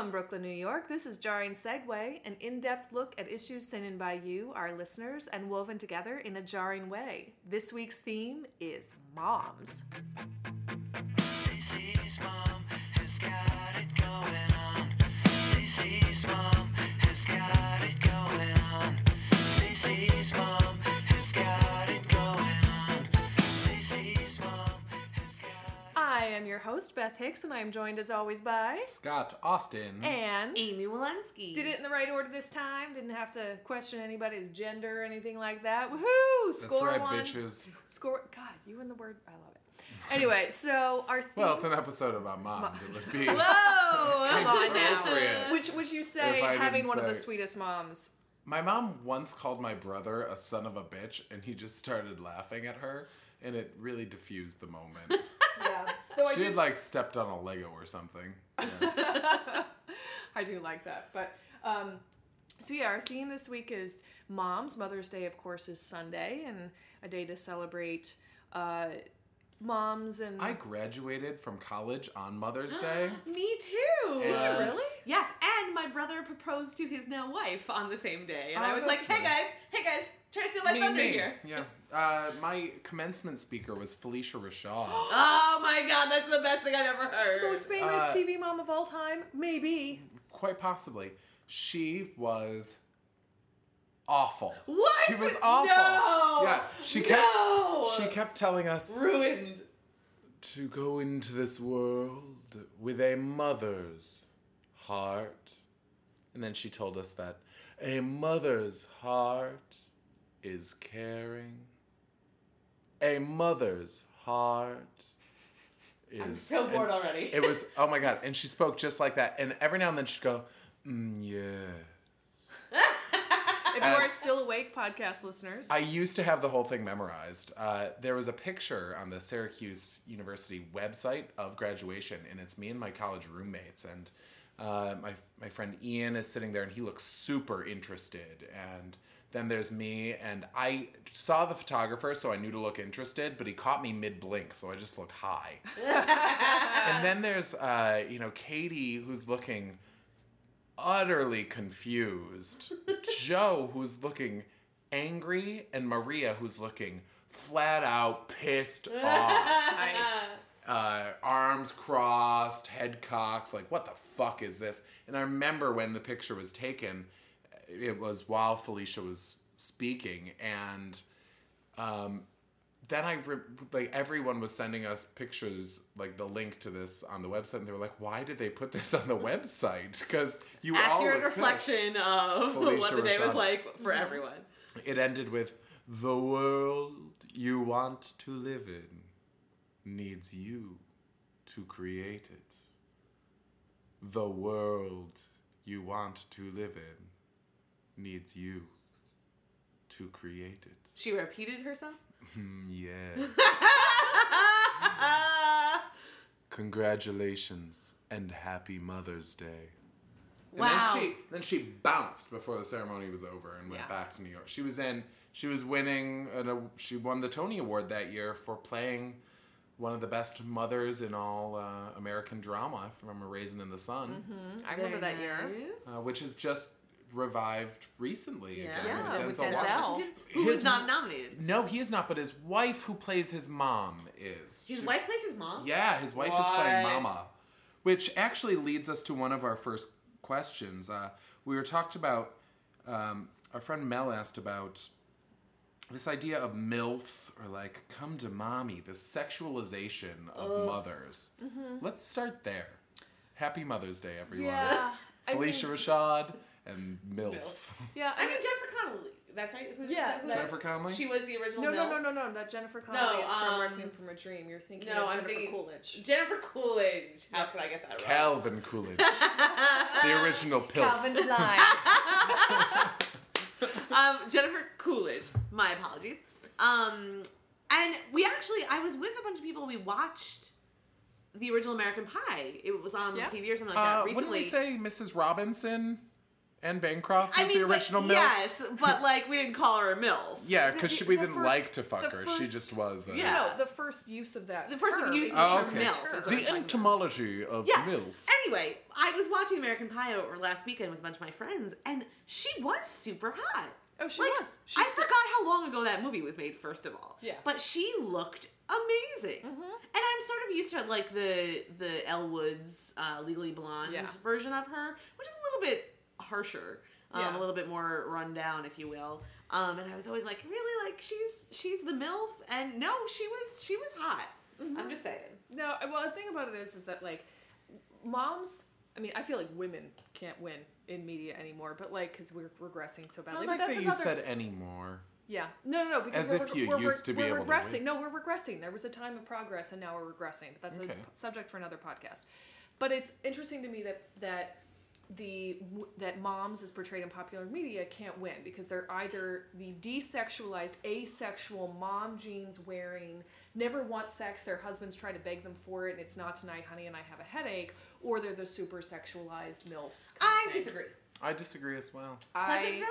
From Brooklyn, New York, this is Jarring Segue, an in-depth look at issues sent in by you, our listeners, and woven together in a jarring way. This week's theme is moms. Stacey's mom has got it going on. Stacey's mom has got it going on. Stacey's mom has got it going on. Stacey's mom has got it. I am your host, Beth Hicks, and I am joined as always by... Scott Austin. And... Amy Walensky. Did it in the right order this time. Didn't have to question anybody's gender or anything like that. Woohoo! Score That's right, one. bitches. Score... God, you and the word... I love it. Anyway, so our theme... Well, it's an episode about moms. It would be Whoa! Come on now. appropriate. Which would you say If I having didn't one of the say- sweetest moms? My mom once called my brother a son of a bitch, and he just started laughing at her, and it really diffused the moment. Yeah. Though I She do... had like stepped on a Lego or something. Yeah. I do like that. But, so yeah, our theme this week is moms. Mother's Day, of course, is Sunday, and a day to celebrate moms and... I graduated from college on Mother's Day. Me too. Did you really? Yes, and my brother proposed to his now wife on the same day, and Oh, I was like, that's hey nice. guys, trying to steal my thunder here. Yeah. My commencement speaker was Felicia Rashad. Oh my god, that's the best thing I've ever heard. most famous TV mom of all time? Maybe. Quite possibly. She was awful. What? She was awful. No. Yeah. She kept telling us Ruined. to go into this world with a mother's heart. And then she told us that a mother's heart is caring. A mother's heart is... I'm so bored already. It was, oh my God. And she spoke just like that. And every now and then she'd go, yes. If you are still awake, podcast listeners. I used to have the whole thing memorized. There was a picture on the Syracuse University website of graduation, and it's me and my college roommates. And my friend Ian is sitting there, and he looks super interested. And then there's me, and I saw the photographer, so I knew to look interested, but he caught me mid-blink, so I just look high. And then there's, Katie, who's looking utterly confused, Joe, who's looking angry, and Maria, who's looking flat out pissed off. Nice. Arms crossed, head cocked, like, what the fuck is this? And I remember when the picture was taken, it was while Felicia was speaking, and then everyone was sending us pictures, like the link to this on the website, and they were like, why did they put this on the website? Because you all Accurate look reflection of Felicia what the day was Rashad. like for everyone. It ended with, the world you want to live in needs you to create it. The world you want to live in needs you to create it. She repeated herself? Yes. Congratulations and happy Mother's Day. Wow. And then she bounced before the ceremony was over and went back to New York. She won the Tony Award that year for playing one of the best mothers in all American drama from A Raisin in the Sun, I remember that year. which is just revived recently again Yeah, with Denzel Denzel. Washington. Washington, who His- was not nominated. No, he is not, but his wife, who plays his mom, is. His wife plays his mom? Yeah, his wife is playing What? Mama. Which actually leads us to one of our first questions. We were talked about, our friend Mel asked about this idea of MILFs, or like, come to mommy, the sexualization of mothers. Let's start there. Happy Mother's Day, everyone. Yeah. Felicia Rashad and MILFs. Yeah, I mean, Jennifer Connelly. That's right? Who's Yeah, who's Jennifer Connelly? She was the original No, MILF? no, not Jennifer Connelly. It's from Requiem from a Dream. You're thinking No, of I'm Jennifer thinking Coolidge. Jennifer Coolidge. How could I get that wrong? Calvin Coolidge. The original PILF. Calvin Klein. Jennifer Coolidge. My apologies. And I was with a bunch of people. We watched the original American Pie. It was on Yeah. TV or something like that Wouldn't recently. we say Mrs. Robinson Anne Bancroft was I mean, the original but, MILF? yes, but like we didn't call her a MILF. Yeah, because we The didn't first- like to fuck the her. She first- just was. Yeah. No, the first use of that. The first term use is of the Oh, term okay. MILF is what I'm The talking about. etymology of Yeah. MILF. Anyway, I was watching American Pie over last weekend with a bunch of my friends, and she was super hot. Oh, she Like, was. I forgot how long ago that movie was made, first of all. Yeah. But she looked amazing. And I'm sort of used to like the Elle Woods Legally Blonde Yeah. version of her, which is a little bit harsher, Yeah. a little bit more run down, if you will. And I was always like, really, like she's the MILF, and no, she was hot. I'm just saying. No, well, the thing about it is that like moms. I mean, I feel like women can't win in media anymore, but like because we're regressing so I badly. like but that's that you another. said anymore. Yeah, no, because As we're, if you we're, used to be we're able to regressing. win. No, we're regressing. There was a time of progress, and now we're regressing. But that's Okay. a subject for another podcast. But it's interesting to me that moms as portrayed in popular media can't win because they're either the desexualized, asexual mom jeans wearing, never want sex, their husbands try to beg them for it, and it's not tonight, honey, and I have a headache, or they're the super sexualized MILFs. kind I of thing. disagree. I disagree as well. Pleasantville?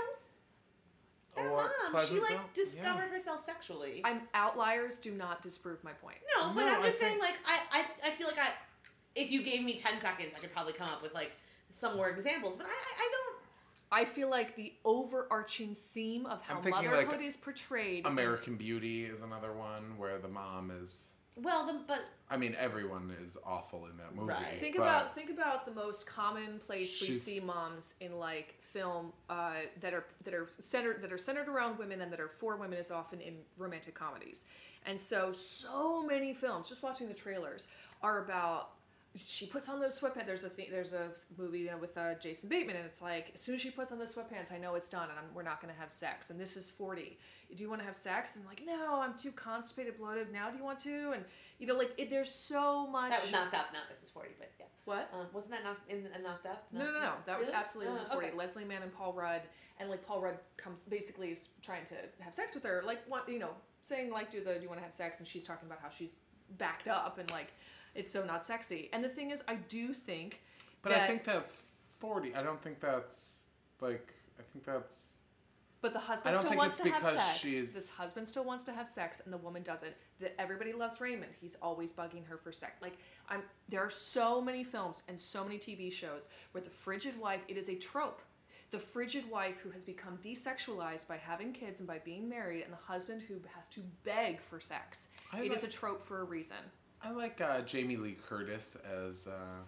That Or mom, she Pleasantville? like discovered herself sexually. Outliers do not disprove my point. No, but No, I'm I just saying, think- like, I feel like if you gave me 10 seconds, I could probably come up with, like, some more examples, but I don't. I feel like the overarching theme of how I'm thinking, motherhood like, is portrayed. American Beauty is another one where the mom is. Well, but I mean, everyone is awful in that movie. Right. Think but about the most common place we She's- see moms in like film that are centered around women and that are for women is often in romantic comedies, and so many films. Just watching the trailers are about. She puts on those sweatpants. There's a movie with Jason Bateman, and it's like as soon as she puts on those sweatpants, I know it's done, and we're not going to have sex. And this is 40. Do you want to have sex? And I'm like, no, I'm too constipated, bloated. Now, do you want to? And there's so much. that was Knocked Up, not Mrs. 40, but yeah. What? Wasn't that Knocked Up? No. That was Really? absolutely Mrs. 40. Okay. Leslie Mann and Paul Rudd, and like Paul Rudd basically is trying to have sex with her, like what saying like do you want to have sex, and she's talking about how she's backed up and like it's so not sexy. And the thing is, I do think, But I think that's 40. I don't think that's like. I think that's. but the I husband don't still think wants it's to have because sex. she's- This husband still wants to have sex, and the woman doesn't. That everybody loves Raymond. He's always bugging her for sex. Like there are so many films and so many TV shows where the frigid wife. It is a trope. The frigid wife who has become desexualized by having kids and by being married, and the husband who has to beg for sex. It is a trope for a reason. I like Jamie Lee Curtis as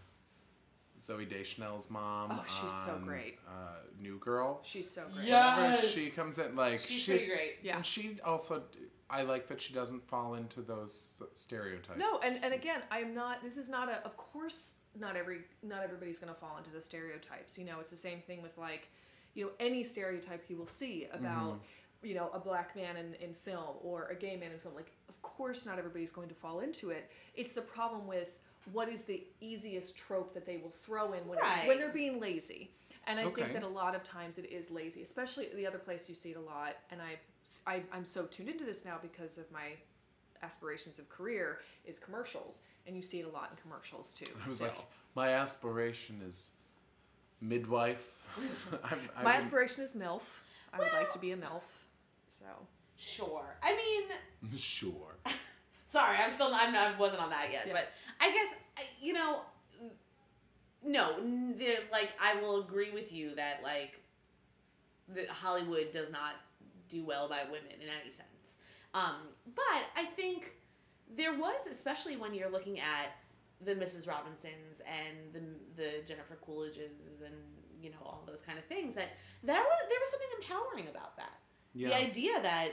Zooey Deschanel's mom. Oh, she's so on, great. New Girl. She's so great. Yeah. Whenever Yes! she comes in, like She's pretty great. Yeah. And she also, I like that she doesn't fall into those stereotypes. No, and again, I'm not. This is not a. Of course, not everybody's going to fall into the stereotypes. It's the same thing with like, any stereotype you will see about, a black man in film or a gay man in film. Like, of course, not everybody's going to fall into it. It's the problem with what is the easiest trope that they will throw in when they're being lazy. And I think Okay. that a lot of times it is lazy, especially the other place you see it a lot. And I'm so tuned into this now because of my aspirations of career is commercials, and you see it a lot in commercials too. I was still. like, my aspiration is midwife. My aspiration is MILF. I would like to be a MILF. So Sure. I mean, Sure. sorry, I wasn't on that yet, Yeah. but I guess, no, like, I will agree with you that, like, Hollywood does not do well by women in any sense. But I think there was, especially when you're looking at the Mrs. Robinsons and the Jennifer Coolidges and, all those kind of things, that there was something empowering about that. Yeah. The idea that,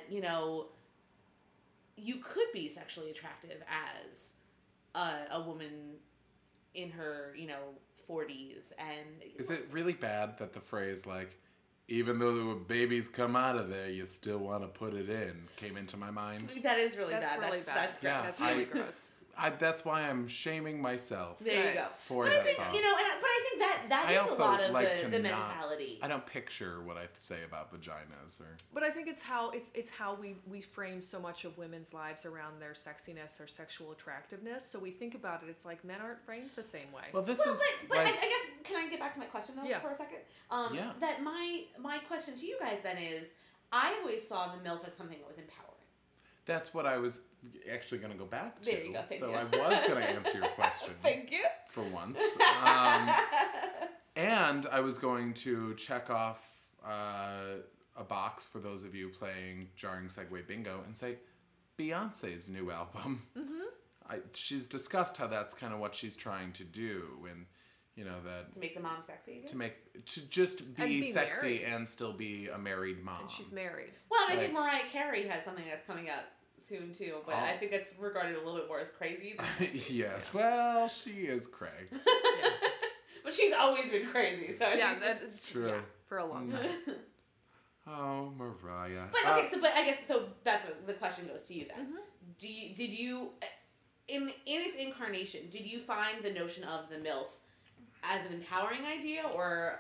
you could be sexually attractive as a woman in her, 40s. And Is it really bad that the phrase like, even though the babies come out of there, you still want to put it in, came into my mind? that is really that's bad. really That's bad. That's gross. Yeah, That's really gross. That's why I'm shaming myself There you go. for But that I think, thought. but I think that I is also a lot of like to the not- mentality. I don't picture what I say about vaginas or. But I think it's how we frame so much of women's lives around their sexiness or sexual attractiveness. So we think about it. It's like men aren't framed the same way. Well, this Well, is but like I guess, can I get back back to my question though Yeah. for a second. Yeah. That my question to you guys then is, I always saw the MILF as something that was empowering. That's what I was actually going to go back to. There you go, thank so you. I was going to answer your question Thank you. for once. And I was going to check off a box for those of you playing Jarring Segue Bingo and say Beyonce's new album. Mm-hmm. She's discussed how that's kind of what she's trying to do, and you know that To make the mom sexy again? to just be, be sexy married. and still be a married mom. And she's married. Well, and I think Right. Mariah Carey has something that's coming out soon too, but Oh. I think it's regarded a little bit more as crazy than Yes, well, she is Craig. Yeah, but she's always been crazy, so I yeah think that is True. Yeah, for a long time. Oh, Mariah. But okay, but I guess Beth, the question goes to you then. Did you in its incarnation, did you find the notion of the MILF as an empowering idea, or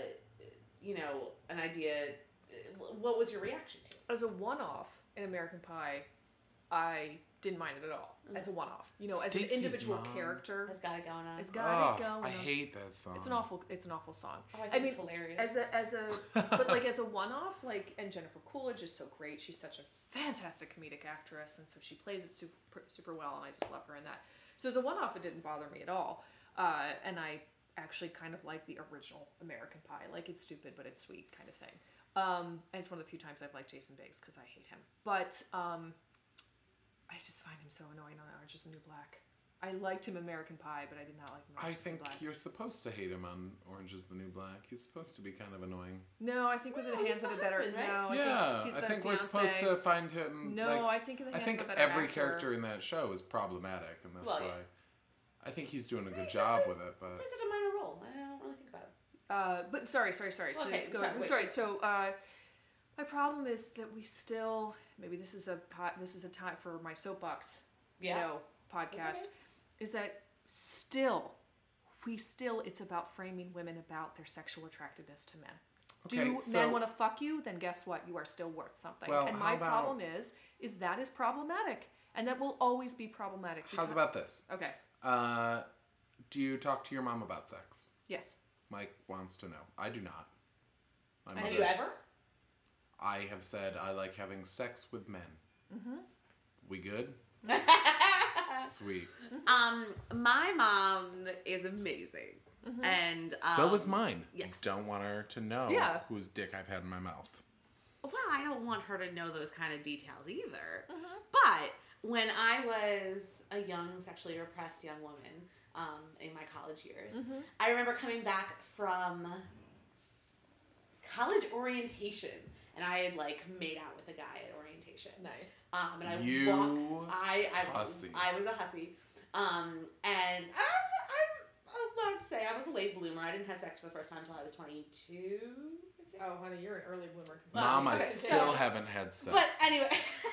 an idea? What was your reaction to it? As a one-off in American Pie, I didn't mind it at all. As a one-off, as an Stacey's individual mom character, Has got it going on. it's got it going. I hate that song. It's an awful song. Oh, I think it's hilarious. But like as a one-off, like, and Jennifer Coolidge is so great. She's such a fantastic comedic actress, and so she plays it super well, and I just love her in that. So as a one-off, it didn't bother me at all, and I actually kind of like the original American Pie. Like, it's stupid, but it's sweet kind of thing. And it's one of the few times I've liked Jason Biggs because I hate him. But I just find him so annoying on Orange Is the New Black. I liked him in American Pie, but I did not like him in I Orange Is the New think Black. you're supposed to hate him on Orange Is the New Black. He's supposed to be kind of annoying. No, I think with No, the he's hands of the a better. husband, right? No, Yeah, he's I the think we're fiancé. supposed to find him. No, like, I think in the I hands think of a better every actor. character in that show is problematic, and that's Well, why yeah. I think he's doing a good He's job always- with it. But It's such a minor role. I don't really think about it. But sorry. So Okay, let's go. sorry, wait. Sorry. So my problem is that we still maybe this is a time for my soapbox, Yeah. podcast, okay. is that it's about framing women about their sexual attractiveness to men. Okay, Do so- men want to fuck you? Then guess what? You are still worth something. Well, and how my about- problem is that is problematic, and that will always be problematic. how's about this? Okay. Do you talk to your mom about sex? Yes. Mike wants to know. I do not. My Have mother- you ever? I have said I like having sex with men. Mm-hmm. We good? Sweet. My mom is amazing, and So is mine. yes. Don't want her to know Yeah. whose dick I've had in my mouth. Well, I don't want her to know those kind of details either. But when I was a young, sexually repressed young woman in my college years, I remember coming back from college orientation, and I had made out with a guy at orientation. Nice. And I You hussy. I was a hussy. And I'm allowed to say I was a late bloomer. I didn't have sex for the first time until I was 22. I think. Oh, honey, you're an early bloomer. Mom, I okay, still so- haven't had sex. But anyway,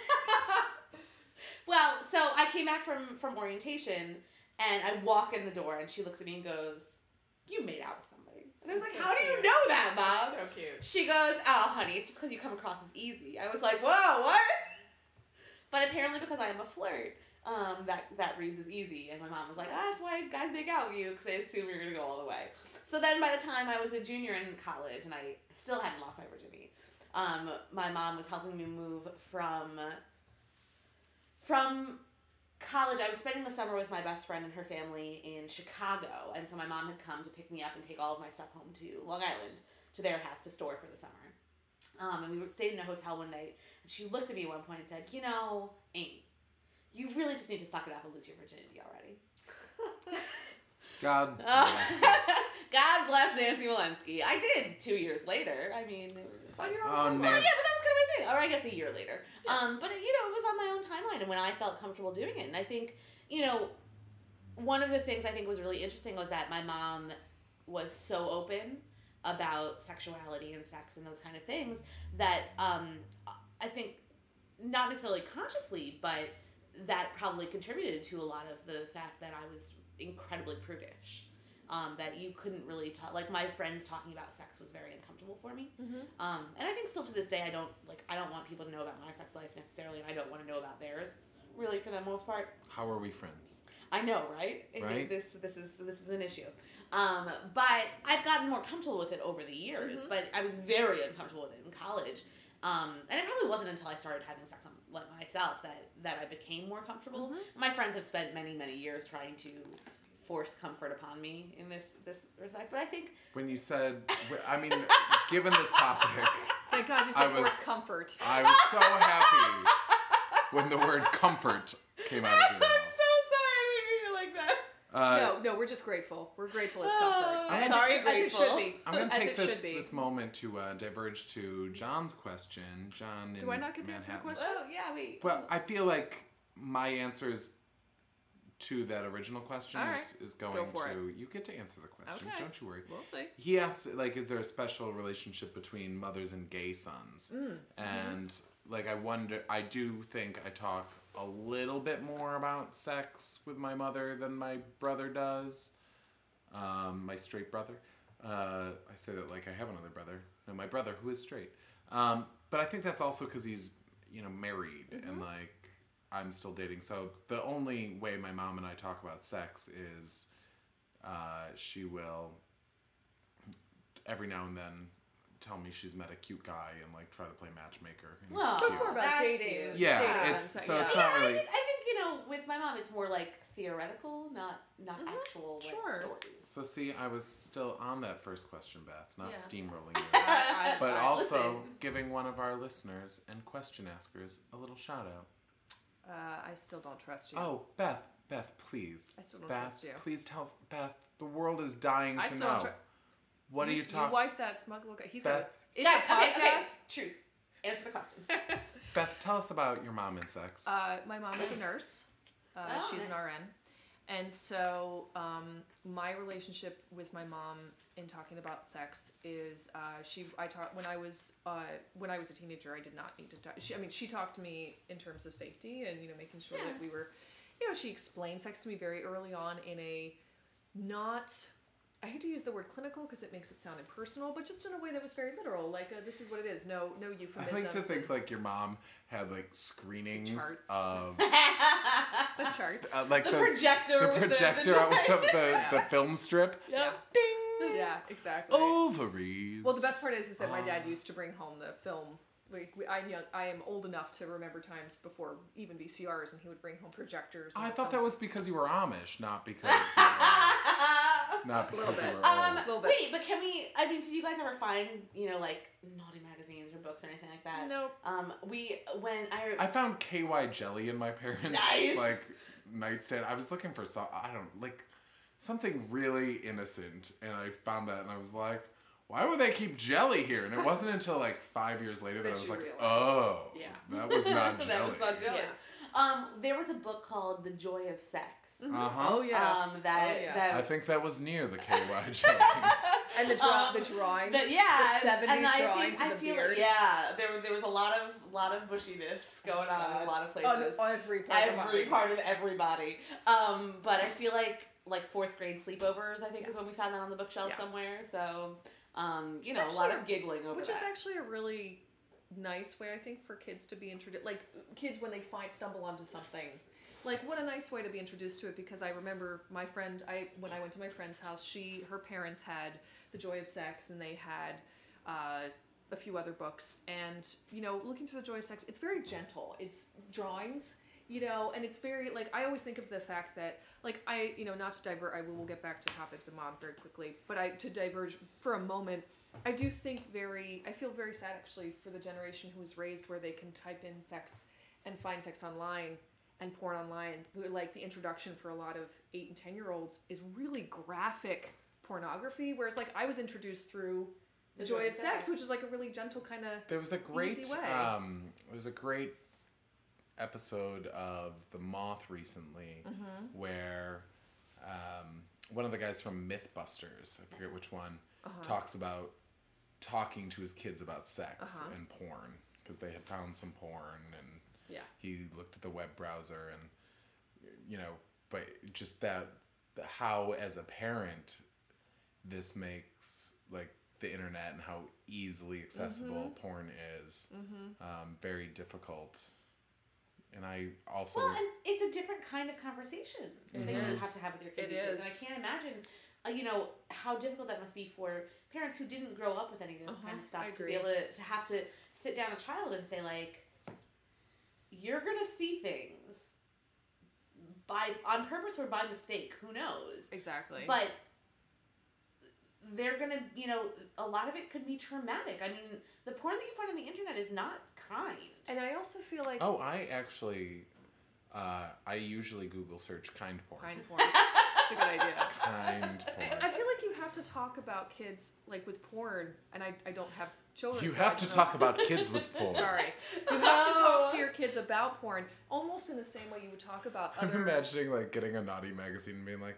well, so I came back from orientation, and I walk in the door, and she looks at me and goes, "You made out with somebody." And I was like, That's so "How do you cute. know that, Mom?" So cute. She goes, "Oh, honey, it's just because you come across as easy." I was like, "Whoa, what?" But apparently, because I am a flirt, that reads as easy. And my mom was like, "That's why guys make out with you, because they assume you're gonna go all the way." So then, by the time I was a junior in college, and I still hadn't lost my virginity, my mom was helping me move from college. I was spending the summer with my best friend and her family in Chicago, and so my mom had come to pick me up and take all of my stuff home to Long Island, to their house to store for the summer. And we stayed in a hotel one night, and she looked at me at one point and said, "You know, Amy, you really just need to suck it up and lose your virginity already." God bless you. God bless Nancy Walensky. I did 2 years later. I mean, Oh, you're Oh, on well, yeah, Nancy. but that was kind of my thing. Or I guess a year later. But it was on my own timeline and when I felt comfortable doing it. And I think, one of the things I think was really interesting was that my mom was so open about sexuality and sex and those kind of things that I think not necessarily consciously, but that probably contributed to a lot of the fact that I was incredibly prudish. That you couldn't really talk, like my friends talking about sex was very uncomfortable for me. And I think still to this day I don't want people to know about my sex life necessarily, and I don't want to know about theirs really for the most part. How are we friends? I know, right? Right. This is an issue. But I've gotten more comfortable with it over the years. But I was very uncomfortable with it in college. And it probably wasn't until I started having sex on myself that I became more comfortable. My friends have spent many, many years trying to force comfort upon me in this respect. But I think When you said, I mean, given this topic, Thank God you I said was- forced comfort. I was so happy when the word comfort came out of your I'm mouth. so sorry I didn't mean it like that. No, we're just grateful. We're grateful it's comfort. I'm As sorry, it, grateful. As it should be. I'm going to As take it this should be. this moment to diverge to John's question. John in Do I not get to answer the Manhattan. question? Oh, yeah, wait. Well, I feel like my answers to that original question All right. is going Go for to... You get to answer the question. Okay. Don't you worry. We'll see. He asked, like, is there a special relationship between mothers and gay sons? And, like, I do think I talk a little bit more about sex with my mother than my brother does. My straight brother. I say that like I have another brother. No, my brother who is straight. But I think that's also because he's, married and, like, I'm still dating. So the only way my mom and I talk about sex is she will every now and then tell me she's met a cute guy and like try to play matchmaker. And Well, So cute. it's more about That's dating. cute. Yeah, dating it's- and so yeah. it's not really- I think with my mom, it's more like theoretical, not actual like, Sure. stories. So see, I was still on that first question, Beth, not Yeah. steamrolling you. I- But also listen. giving one of our listeners and question askers a little shout out. I still don't trust you. Oh, Beth, please. I still don't Beth, trust you. please tell us, Beth, the world is dying I to still don't know. tr- What are you You talking? wipe that smug look. He's Beth. got. Is Guys, it a okay, podcast? truce. Answer the question. Beth, tell us about your mom and sex. My mom is a nurse. Oh, She's an nice. RN. And so my relationship with my mom in talking about sex is I taught when I was a teenager. I did not need to talk. She talked to me in terms of safety and making sure that we were, she explained sex to me very early on in a not. I hate to use the word clinical because it makes it sound impersonal, but just in a way that was very literal. Like this is what it is. No I euphemisms. like to think like your mom had like screenings charts. of the charts. like The those- projector the with the- projector out with the film strip. Yep. Yeah, exactly. Ovaries. Well, the best part is that my dad used to bring home the film. Like I am old enough to remember times before even VCRs, and he would bring home projectors. And I the thought film. that was because you were Amish, not because you were, not because you bit. were old. Little bit. Wait, but can we? I mean, did you guys ever find like naughty magazines or books or anything like that? Nope. I found KY jelly in my parents' Nice. like nightstand. I was looking for something really innocent, and I found that, and I was like, why would they keep jelly here? And it wasn't until like 5 years later that I That was you like, realized. oh, Yeah. that was not jelly. That was not jelly. Yeah. There was a book called The Joy of Sex. Uh-huh. Oh yeah. That Oh, yeah. I that think that was near the KY jelly. And the drawings. But yeah, The 70s and drawings I with the feel beard. like, yeah, there was a lot of bushiness going on in a lot of places. On every part of Every my part of everybody. But I feel like fourth grade sleepovers, I think, is when we found that on the bookshelf Yeah. somewhere. So, a It's lot actually of giggling over Which that. is actually a really nice way, I think, for kids to be introduced. Like kids when they stumble onto something. Like what a nice way to be introduced to it, because I remember my friend. When I went to my friend's house, her parents had The Joy of Sex, and they had a few other books. And looking through The Joy of Sex, it's very gentle. It's drawings. And it's very, like, I always think of the fact that, like, not to divert, I will get back to topics of mom very quickly, but to diverge for a moment, I do think I feel very sad, actually, for the generation who was raised where they can type in sex and find sex online and porn online. Like, the introduction for a lot of 8 and 10-year-olds is really graphic pornography, whereas, like, I was introduced through The Joy of Sex, which is, like, a really gentle kind of There was a great easy way. episode of The Moth recently where one of the guys from Mythbusters, I forget which one, talks about talking to his kids about sex and porn, because they had found some porn, and he looked at the web browser, and but just that how as a parent this makes like the internet and how easily accessible porn is very difficult and I also Well, and it's a different kind of conversation that you is. have to have with your kids. It these days. is. And I can't imagine, how difficult that must be for parents who didn't grow up with any of this kind of I stuff to agree. be able to have to sit down a child and say, like, you're going to see things on purpose or by mistake. Who knows? Exactly. But they're going to, a lot of it could be traumatic. I mean, the porn that you find on the internet is not kind. And I also feel like Oh, I actually, I usually Google search kind porn. kind porn. It's a good idea. Kind porn. I feel like you have to talk about kids like with porn, and I don't have children. You so have I to don't- talk about kids with porn. Sorry, you have to talk to your kids about porn, almost in the same way you would talk about I'm other. imagining like getting a naughty magazine and being like,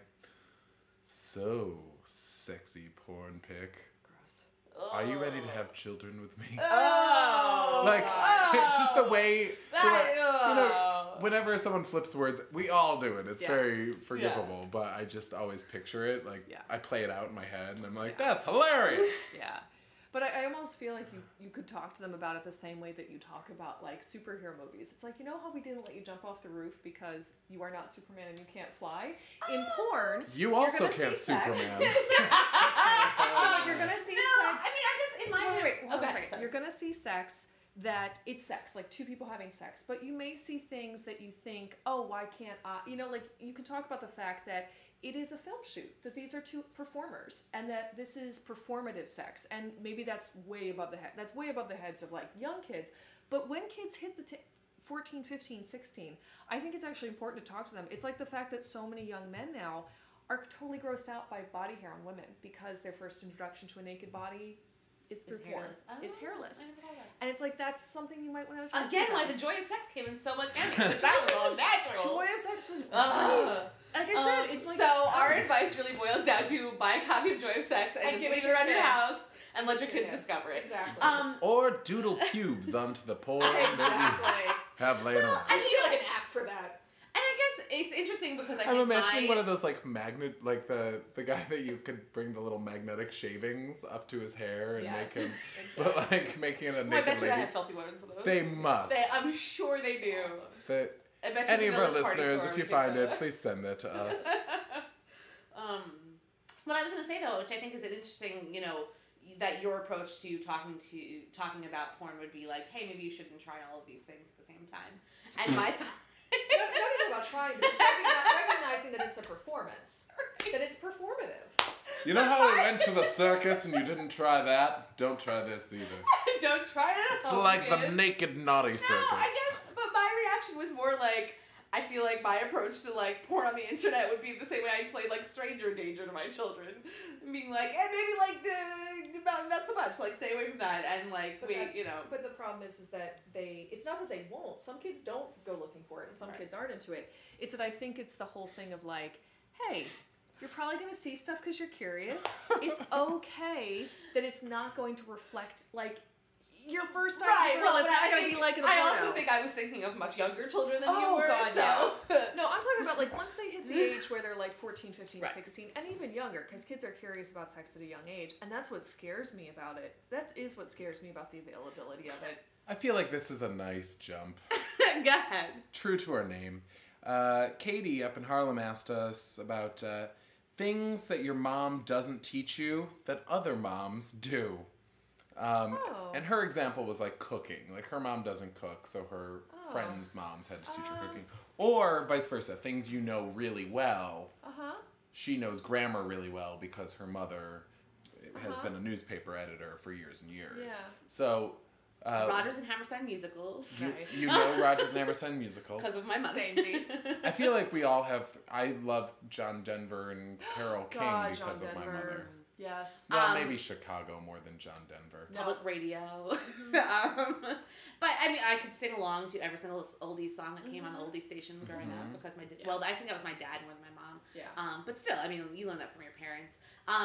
so sexy porn pic. Gross. Are you ready to have children with me? Oh! Like just the way, That, whenever someone flips words, we all do it. It's Yes. very forgivable, but I just always picture it. Like Yeah. I play it out in my head, and I'm like, Yeah. that's hilarious. Yeah. But I almost feel like you could talk to them about it the same way that you talk about like superhero movies. It's like, you know how we didn't let you jump off the roof because you are not Superman and you can't fly? In porn, You you're also gonna can't see sex. Superman. You're gonna see No, sex. I mean, I guess in my head. Wait, hold on a Okay, second. sorry. You're gonna see sex that it's sex, like two people having sex, but you may see things that you think, oh, why can't I? Like you can talk about the fact that it is a film shoot, that these are two performers, and that this is performative sex, and maybe that's way above the head. That's way above the heads of like young kids. But when kids hit the 14, 15, 16, I think it's actually important to talk to them. It's like the fact that so many young men now are totally grossed out by body hair on women because their first introduction to a naked body is through porn. hairless. Oh, Is I hairless. never thought of that. And it's like, that's something you might want to address. Again, with why them. the joy of sex came in so much handy. Because that was all natural. Joy of sex was great. Ugh. Like I said, it's like... so our advice really boils down to buy a copy of Joy of Sex and And just give leave it it around your your kids. house and let your Give it kids your discover it. Exactly. Or doodle cubes onto the porn that Exactly. you have laying around. I need like an app for that. And I guess it's interesting because I I'm think imagining one of those like magnet, like the guy that you could bring the little magnetic shavings up to his hair and Yes, make him, exactly. but like making it a I naked bet you they lady. have filthy women's of those. They must. I'm sure they do. Awesome. That I bet you any the of our Village Party listeners, store if you would find get it, that. please send it to us. What I was gonna say though, which I think is interesting, that your approach to talking about porn would be like, hey, maybe you shouldn't try all of these things at the same time. And my thought. Not even about trying, but just recognizing that it's a performance. That it's performative. You know how we went to the circus and you didn't try that? Don't try this either. Don't try it at It's home, like the kids. naked naughty circus. No, I guess, but my reaction was more like, I feel like my approach to like porn on the internet would be the same way I explained like stranger danger to my children, being like, maybe like not so much, like stay away from that, and like But But the problem is that it's not that they won't. Some kids don't go looking for it, and some Right. kids aren't into it. It's that I think it's the whole thing of like, hey, you're probably going to see stuff because you're curious. It's okay that it's not going to reflect like your first time Right, girl. well, It's but not I going to think- be like in a I porno. also think I was thinking of much younger children than you Oh, were, God, so. No, I'm talking about like once they hit the age where they're like 14, 15, Right. 16, and even younger, because kids are curious about sex at a young age, and that's what scares me about it. That is what scares me about the availability of it. I feel like this is a nice jump. Go ahead. True to our name. Katie up in Harlem asked us about things that your mom doesn't teach you that other moms do. Oh. And her example was like cooking. Like her mom doesn't cook, so her friends' moms had to teach her cooking. Or vice versa, things you know really well. Uh-huh. She knows grammar really well because her mother has been a newspaper editor for years and years. Yeah. So Rodgers and Hammerstein musicals. Nice. you know Rodgers and Hammerstein musicals. Because of my mother. Samesies. I feel like we all have. I love John Denver and Carole King God, because John of my Denver. mother. Yes. Well, maybe Chicago more than John Denver. Public radio. But I mean, I could sing along to every single oldies song that came on the oldies station growing up because well, I think that was my dad more than my mom. Yeah. But still, I mean, you learn that from your parents.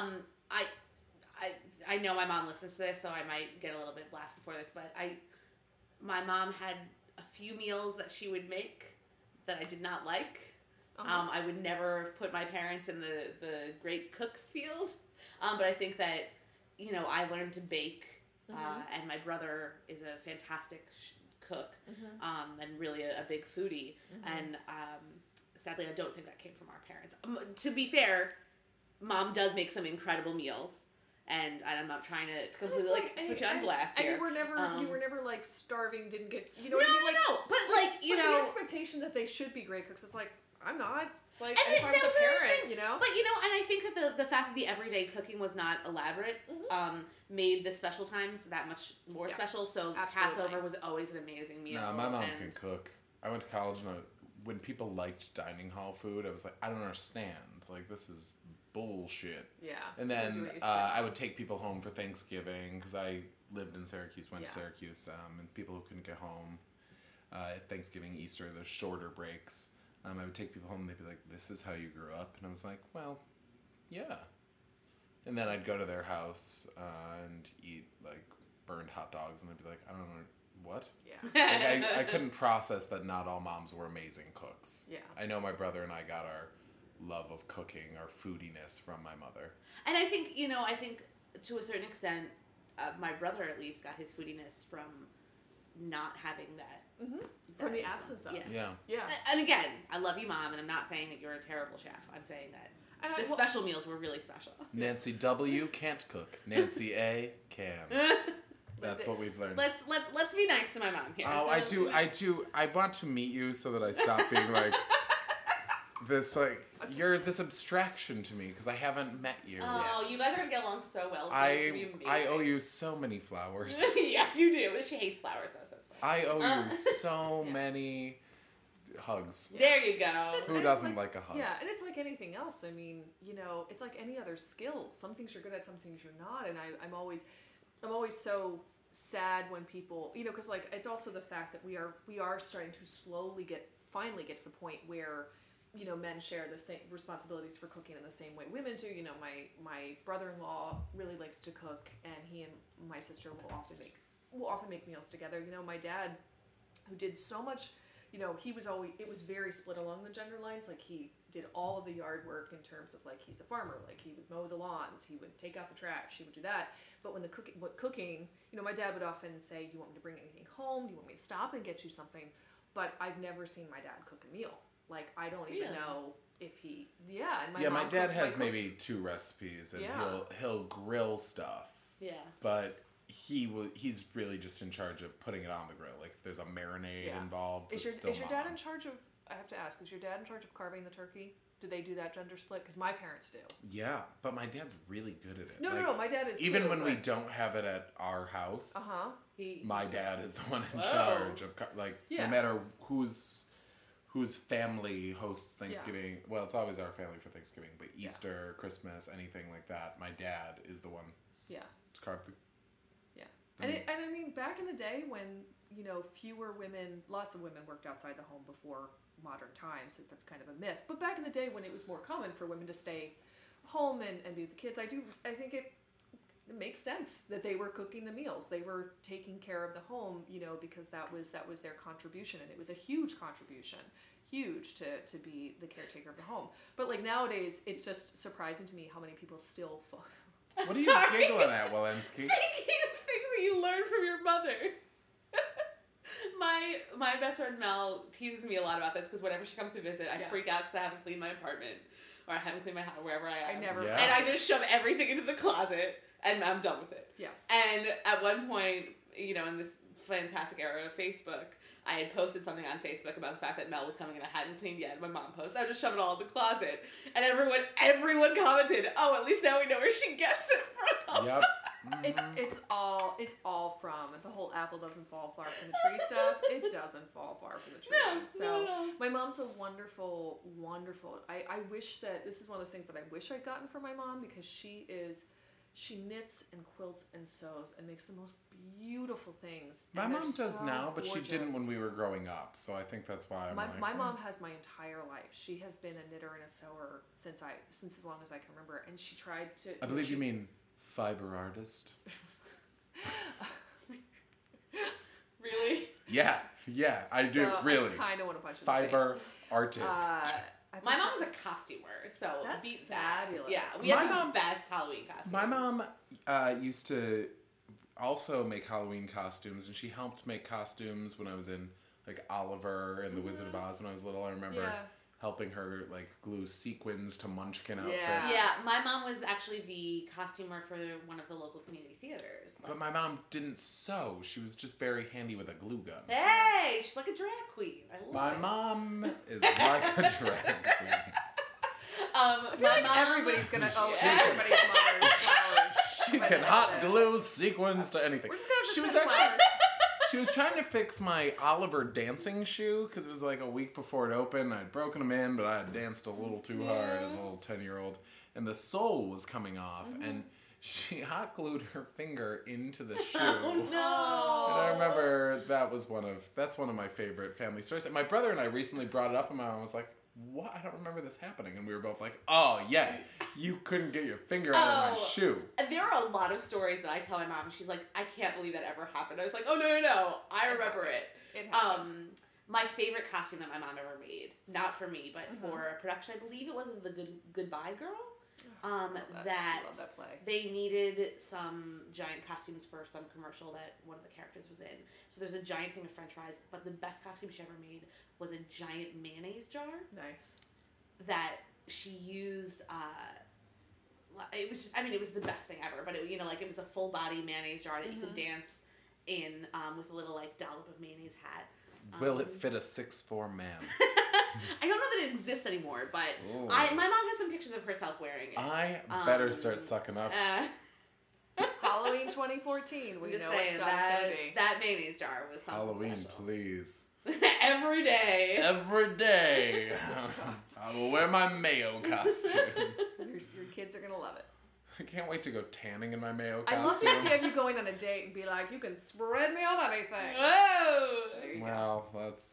I know my mom listens to this, so I might get a little bit blasted for this, but my mom had a few meals that she would make that I did not like. I would never put my parents in the great cooks field. But I think that, I learned to bake, and my brother is a fantastic cook, and really a big foodie. And sadly, I don't think that came from our parents. To be fair, Mom does make some incredible meals. And I'm not trying to completely put you on blast here. And you were never like starving, didn't get, you know what I mean? Like, no, but like, you know. the expectation that they should be great cooks, it's like, I'm not. It's like, And if I was that was a the other parent, thing. you know? But, you know, and I think that the fact that the everyday cooking was not elaborate made the special times that much more special. So Absolutely. Passover was always an amazing meal. No, my mom can cook. I went to college and when people liked dining hall food, I was like, I don't understand. Like, this is bullshit. Yeah. And then I would take people home for Thanksgiving because I lived in Syracuse, went to Syracuse, and people who couldn't get home Thanksgiving, Easter, those shorter breaks. I would take people home and they'd be like, this is how you grew up. And I was like, well, yeah. And then I'd go to their house and eat like burned hot dogs and I'd be like, I don't know, what? Yeah. Like, I couldn't process that not all moms were amazing cooks. Yeah. I know my brother and I got our love of cooking, our foodiness from my mother. And I think, you know, to a certain extent, my brother at least got his foodiness from not having that. From the absence of. Yeah. Yeah. And again, I love you, Mom, and I'm not saying that you're a terrible chef. I'm saying that the special meals were really special. Nancy W. can't cook. Nancy A. can. That's what we've learned. Let's be nice to my mom here. Oh, I do. I want to meet you so that I stop being like this. Like you're this abstraction to me because I haven't met you. Oh, you guys are gonna get along so well. Too. I owe you so many flowers. Yes, you do. She hates flowers though, so it's fine. I owe you so many hugs. Yeah. There you go. Who doesn't like a hug? Yeah, and it's like anything else. I mean, you know, it's like any other skill. Some things you're good at, some things you're not. And I'm always so sad when people, you know, because like it's also the fact that we are starting to finally get to the point where, you know, men share the same responsibilities for cooking in the same way women do. You know, my brother-in-law really likes to cook, and he and my sister will often make meals together. You know, my dad, who did so much, you know, it was very split along the gender lines. Like he did all of the yard work in terms of like he's a farmer. Like he would mow the lawns, he would take out the trash, he would do that. But when cooking, you know, my dad would often say, "Do you want me to bring anything home? Do you want me to stop and get you something?" But I've never seen my dad cook a meal. Like I don't even know if he. Yeah, and my dad has maybe 2 recipes, and he'll grill stuff. Yeah. But he's really just in charge of putting it on the grill. Like if there's a marinade involved. Is your dad in charge of? I have to ask. Is your dad in charge of carving the turkey? Do they do that gender split? Because my parents do. Yeah, but my dad's really good at it. No, my dad is even when we don't have it at our house. My dad is the one in charge of no matter whose family hosts Thanksgiving. Yeah. Well, it's always our family for Thanksgiving, but Easter, Christmas, anything like that, my dad is the one. Yeah. To carve the. Yeah, and I mean back in the day when, you know, lots of women worked outside the home before modern times. So that's kind of a myth. But back in the day when it was more common for women to stay home and be with the kids, I think it makes sense that they were cooking the meals. They were taking care of the home, you know, because that was their contribution, and it was a huge contribution, to be the caretaker of the home. But like nowadays, it's just surprising to me how many people still. What are you giggling at, Walensky? Thinking of things that you learned from your mother. My best friend Mel teases me a lot about this because whenever she comes to visit, I freak out because I haven't cleaned my apartment or I haven't cleaned my house wherever I am. And I just shove everything into the closet and I'm done with it. Yes. And at one point, you know, in this fantastic era of Facebook, I had posted something on Facebook about the fact that Mel was coming and I hadn't cleaned yet. My mom posted, I would just shove it all in the closet. And everyone commented, "Oh, at least now we know where she gets it from." Yep. Mm-hmm. It's all from the whole apple doesn't fall far from the tree stuff. It doesn't fall far from the tree. No. My mom's a wonderful. I wish that this is one of those things that I wish I'd gotten from my mom because she knits and quilts and sews and makes the most beautiful things. My mom does now, but gorgeous. She didn't when we were growing up. So I think that's why my mom has my entire life. She has been a knitter and a sewer since as long as I can remember. And she tried to. I believe you mean fiber artist. Really? Yeah. I do. Really. I kind of want to punch fiber artist. My mom was a costumer, so that's beat fabulous. That. Yeah, we had the best Halloween costumes. My mom used to also make Halloween costumes, and she helped make costumes when I was in like Oliver and the Wizard of Oz when I was little. I remember helping her like glue sequins to Munchkin outfits. Yeah, my mom was actually the costumer for one of the local community theaters. But my mom didn't sew. She was just very handy with a glue gun. Hey, she's like a drag queen. I love My it. mom is like a drag queen. I feel like everybody's gonna owe everybody's mother flowers. She by can the hot end of glue sequins to anything. We're just gonna have to She was send flowers. She was trying to fix my Oliver dancing shoe because it was like a week before it opened. I'd broken them in, but I had danced a little too hard as a little 10-year-old. And the sole was coming off, and she hot glued her finger into the shoe. Oh no! And I remember that's one of my favorite family stories. And my brother and I recently brought it up, and my mom was like, "What? I don't remember this happening." And we were both like, "Oh yeah, you couldn't get your finger out of my shoe." And there are a lot of stories that I tell my mom. She's like, "I can't believe that ever happened." I was like, "Oh no! I remember it." It happened. My favorite costume that my mom ever made, not for me, but for a production, I believe it was of the Goodbye Girl. Love that play. They needed some giant costumes for some commercial that one of the characters was in. So there's a giant thing of French fries, but the best costume she ever made was a giant mayonnaise jar Nice. that she used. It was just, it was the best thing ever. But it was a full body mayonnaise jar that you could dance in with a little like dollop of mayonnaise hat. Will it fit a 6'4" man? I don't know that it exists anymore, but Ooh. my mom has some pictures of herself wearing it. I better start sucking up. Halloween 2014. We I'm just know saying what Scott's gonna be. that mayonnaise jar was something Halloween, special. please. Every day. Every day. I will wear my mayo costume. Your kids are gonna love it. I can't wait to go tanning in my mayo I costume. love the idea of you going on a date and be like, you can spread me on anything. Whoa! There you go. Well,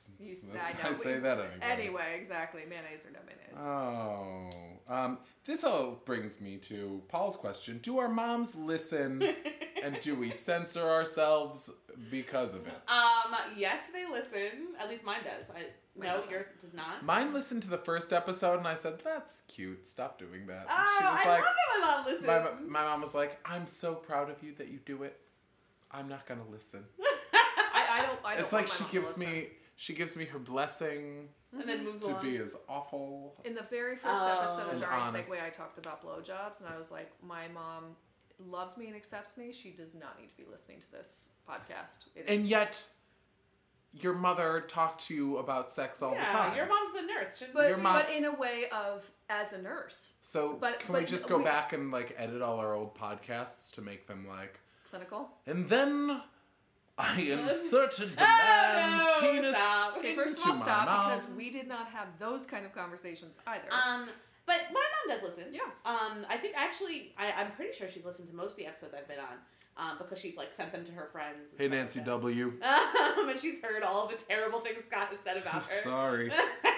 I know. say that anyway. Anyway, exactly. Mayonnaise or no mayonnaise. This all brings me to Paul's question. Do our moms listen and do we censor ourselves because of it? Yes, they listen. At least mine does. No, doesn't. yours does not. Mine listened to the first episode and I said, that's cute. Stop doing that. And Oh, she was I like, love that my mom listens. my mom was like, I'm so proud of you that you do it. I'm not going to listen. I don't. It's want like my mom to listen. she gives me her blessing And then moves to along. be as awful. In the very first Oh. episode of And Darn honest. Segue, I talked about blowjobs, and I was like, my mom loves me and accepts me. She does not need to be listening to this podcast. And yet, your mother talked to you about sex all the time. Your mom's the nurse. Shouldn't But, Your mom- but in a way of as a nurse. So But- can we but just go we- back and like edit all our old podcasts to make them like, Clinical. and then I inserted the Oh, man's no, penis stop. Okay, first of into all, my stop, mouth. because we did not have those kind of conversations either. But my mom does listen. Yeah. I think I'm pretty sure she's listened to most of the episodes I've been on. Because she's like sent them to her friends. Hey Nancy W. And she's heard all the terrible things Scott has said about her. Sorry.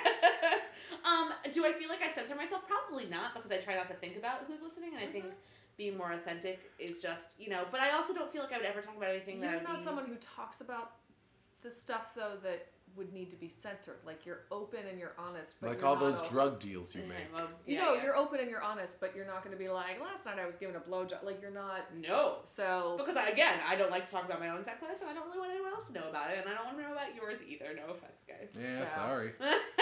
Do I feel like I censor myself? Probably not, because I try not to think about who's listening, and I think being more authentic is just, but I also don't feel like I would ever talk about anything that You're would not be... someone who talks about the stuff, though, that would need to be censored. Like, you're open and you're honest, but Like you're all not those also- drug deals you Yeah, make. well, You yeah, know, yeah. you're open and you're honest, but you're not going to be like, last night I was given a blowjob. Like, you're not. No. So. Because, I don't like to talk about my own sex life, and I don't really want anyone else to know about it, and I don't want to know about yours either. No offense, guys. Yeah, So- sorry.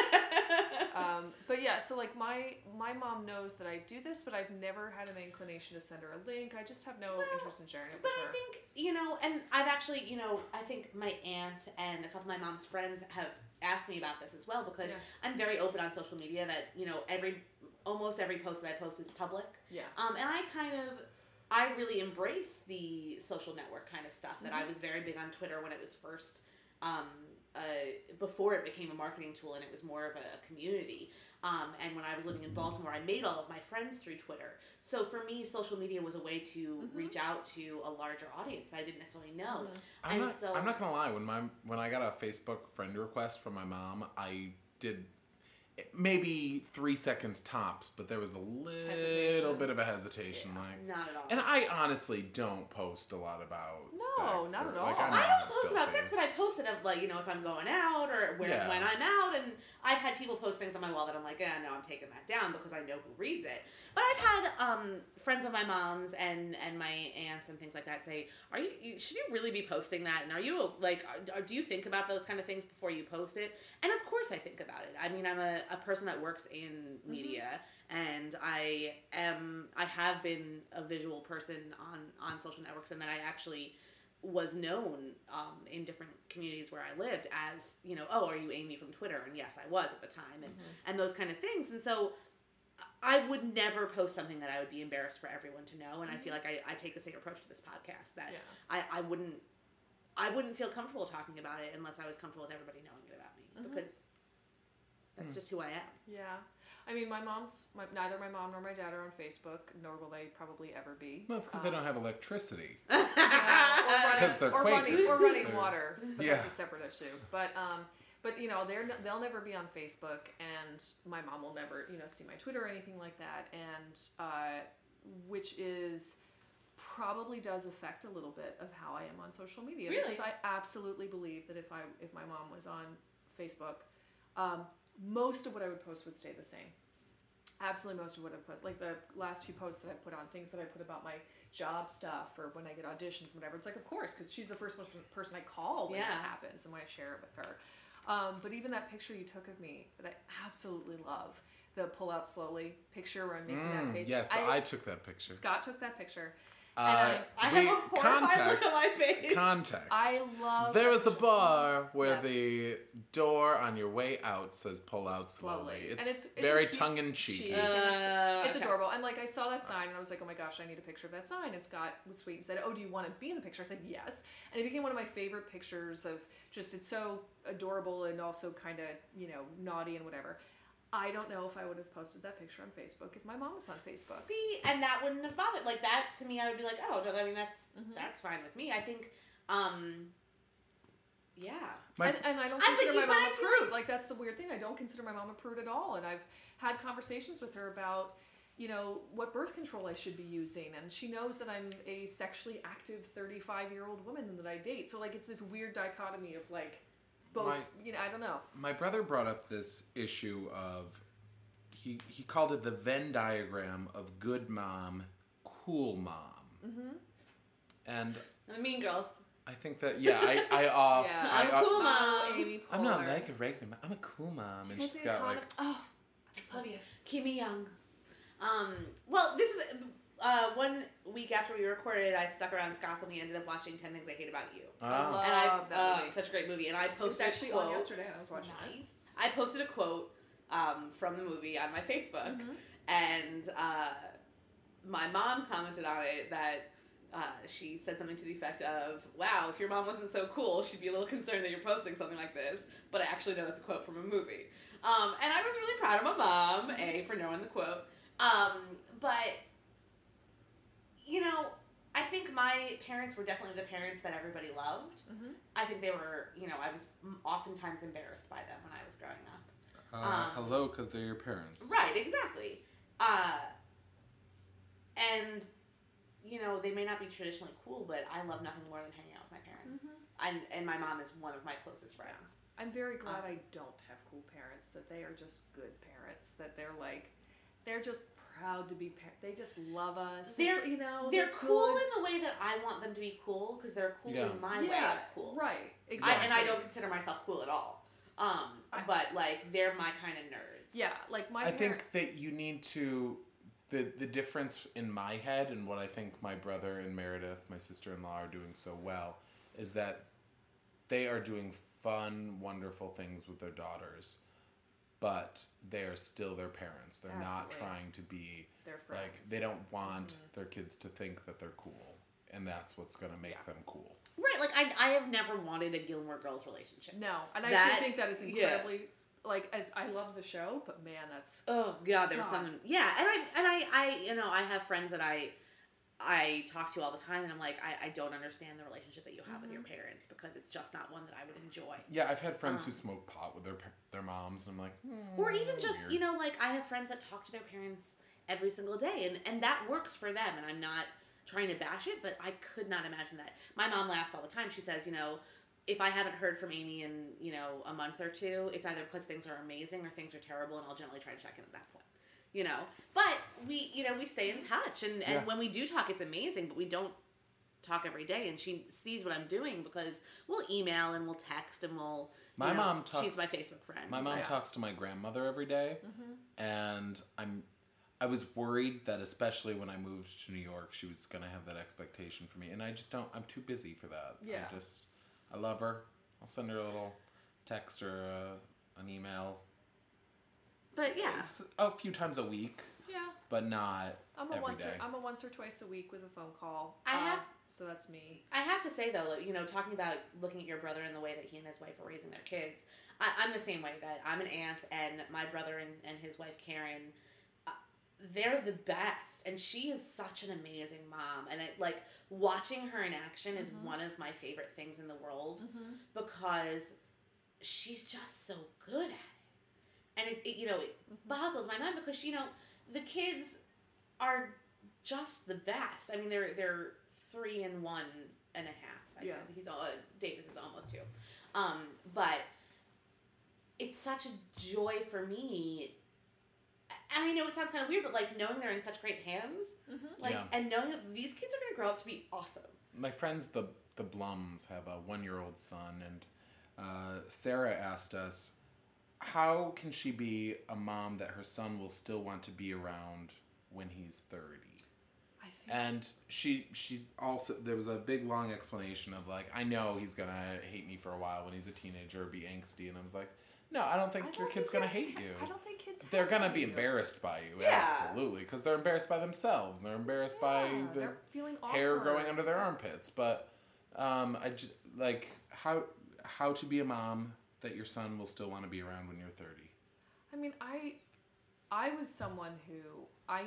But yeah, so like my mom knows that I do this, but I've never had an inclination to send her a link. I just have no interest in sharing it But with I her. think, and I've actually, I think my aunt and a couple of my mom's friends have asked me about this as well, because Yeah. I'm very open on social media that, almost every post that I post is public. Yeah. And I really embrace the social network kind of stuff that I was very big on Twitter when it was first, before it became a marketing tool and it was more of a community. And when I was living in Baltimore, I made all of my friends through Twitter. So for me, social media was a way to reach out to a larger audience that I didn't necessarily know. I'm And not gonna lie. When I got a Facebook friend request from my mom, I did maybe 3 seconds tops, but there was a little Hesitation. bit of a hesitation. Yeah. Like, Not at all. and I honestly don't post a lot about No, sex not or- at all. Like, I'm I not don't post about filthy. sex, but I post it of, like, you know, if I'm going out or when Yeah. I'm out, and I've had people post things on my wall that I'm like, no, I'm taking that down because I know who reads it. But I've had friends of my mom's and my aunts and things like that say, should you really be posting that? And are you, like, do you think about those kind of things before you post it? And of course I think about it. I mean, I'm a person that works in media, and I have been a visual person on social networks, and that I actually was known in different communities where I lived as, you know, oh, are you Amy from Twitter? And yes, I was at the time, and those kind of things. And so I would never post something that I would be embarrassed for everyone to know. And I feel like I take the same approach to this podcast, that I wouldn't feel comfortable talking about it unless I was comfortable with everybody knowing it about me, because that's just who I am. Yeah. I mean, neither my mom nor my dad are on Facebook, nor will they probably ever be. Well, it's because they don't have electricity. Yeah, they're or running Quakers. water, but Yeah. that's a separate issue. But you know, they'll never be on Facebook, and my mom will never, you know, see my Twitter or anything like that, and which is probably does affect a little bit of how I am on social media. Really? Because I absolutely believe that if my mom was on Facebook, most of what I would post would stay the same. Absolutely most of what I post. Like the last few posts that I put on, things that I put about my job stuff or when I get auditions, whatever. It's like, of course, because she's the first person I call when that happens and when I share it with her. But even that picture you took of me that I absolutely love, the pull out slowly picture where I'm making that face. Yes, I took that picture. Scott took that picture. I have a horrified look on my face. Context. I love There that was a picture. bar where Yes. the door on your way out says "pull out slowly." And It's it's very a cute tongue in cheek. cheek, and it's okay. adorable. And like I saw that sign and I was like, oh my gosh, I need a picture of that sign. And Scott was sweet and said, oh, do you want to be in the picture? I said yes. And it became one of my favorite pictures of just, it's so adorable and also kind of, you know, naughty and whatever. I don't know if I would have posted that picture on Facebook if my mom was on Facebook. See, and that wouldn't have bothered. Like, that to me, I would be like, oh, no, I mean, that's fine with me. I think, yeah. And I don't I'm consider thinking, my but mom I a feel prude. Like, that's the weird thing. I don't consider my mom a prude at all. And I've had conversations with her about, you know, what birth control I should be using. And she knows that I'm a sexually active 35-year-old woman that I date. So, like, it's this weird dichotomy of, like, both, you know, I don't know. My brother brought up this issue of, he called it the Venn diagram of good mom, cool mom. Mm-hmm. And The Mean Girls. I think that, I'm I'm a cool mom. Amy Poehler. I'm not like a regular mom. I'm a cool mom. And she's got like, oh, I love you. Keep me young. Well, this is 1 week after we recorded, I stuck around Scott's and we ended up watching 10 Things I Hate About You. oh. love And that movie. such a great movie. And I It was posted actually a quote. on yesterday and I was watching it. Nice. I posted a quote from the movie on my Facebook, and my mom commented on it that she said something to the effect of, wow, if your mom wasn't so cool, she'd be a little concerned that you're posting something like this, but I actually know it's a quote from a movie. And I was really proud of my mom, A, for knowing the quote, but, you know, I think my parents were definitely the parents that everybody loved. Mm-hmm. I think they were, you know, I was oftentimes embarrassed by them when I was growing up. Hello, because they're your parents. Right, exactly. And, you know, they may not be traditionally cool, but I love nothing more than hanging out with my parents. And my mom is one of my closest friends. I'm very glad I don't have cool parents, that they are just good parents, that they're like, they're just proud to be they just love us. They're, you know, they're cool good. in the way that I want them to be cool, because they're cool Yeah. in my way of cool. Right, exactly. And I don't consider myself cool at all. But, like, they're my kind of nerds. Yeah, like my I parents. think that you need to, the difference in my head and what I think my brother and Meredith, my sister-in-law, are doing so well is that they are doing fun, wonderful things with their daughters, but they are still their parents. They're not Absolutely. trying to be, They're friends. like, they don't want their kids to think that they're cool, and that's what's going to make them cool. Right, like, I have never wanted a Gilmore Girls relationship. No, and I That- actually think that is yeah. incredibly, like, as I love the show, but man, that's Oh God, there was God. something. Yeah, and I, you know, I have friends that I I talk to all the time, and I'm like, I don't understand the relationship that you have with your parents, because it's just not one that I would enjoy. Yeah, I've had friends who smoke pot with their moms, and I'm like, Or even just, weird. you know, like, I have friends that talk to their parents every single day, and that works for them, and I'm not trying to bash it, but I could not imagine that. My mom laughs all the time. She says, you know, if I haven't heard from Amy in, you know, a month or two, it's either because things are amazing or things are terrible, and I'll generally try to check in at that point. You know, but we stay in touch, and Yeah. when we do talk, it's amazing, but we don't talk every day, and she sees what I'm doing because we'll email and we'll text and we'll, My mom talks. she's my Facebook friend. My mom Yeah. talks to my grandmother every day, and I was worried that especially when I moved to New York, she was gonna have that expectation for me, and I just don't. I'm too busy for that. Yeah. I love her. I'll send her a little text or an email. But yeah, It's a few times a week, Yeah. but not I'm a every day. I'm a once or twice a week with a phone call. I have- So that's me. I have to say though, you know, talking about looking at your brother and the way that he and his wife are raising their kids, I'm the same way. That I'm an aunt, and my brother and his wife Karen, they're the best, and she is such an amazing mom, and like watching her in action is one of my favorite things in the world, because she's just so good at it, and it you know, it boggles my mind, because you know, the kids are just the best. I mean, they're 3 and 1.5. I Yeah. guess. Davis is almost 2, but it's such a joy for me. And I know it sounds kind of weird, but like knowing they're in such great hands, like, Yeah. and knowing that these kids are going to grow up to be awesome. My friends, the Blums, have a 1-year-old son, and Sarah asked us, how can she be a mom that her son will still want to be around when he's 30? I think. And she also, there was a big long explanation of like, I know he's gonna hate me for a while when he's a teenager, be angsty, and I was like, no, I don't think your kid's gonna hate you. I don't think kids. They're have gonna that be in you. embarrassed by you, Yeah. absolutely, because they're embarrassed by themselves, and they're embarrassed by Yeah, the they're feeling hair awkward. growing under their armpits. But I just like how to be a mom that your son will still want to be around when you're 30. I mean, I was someone who I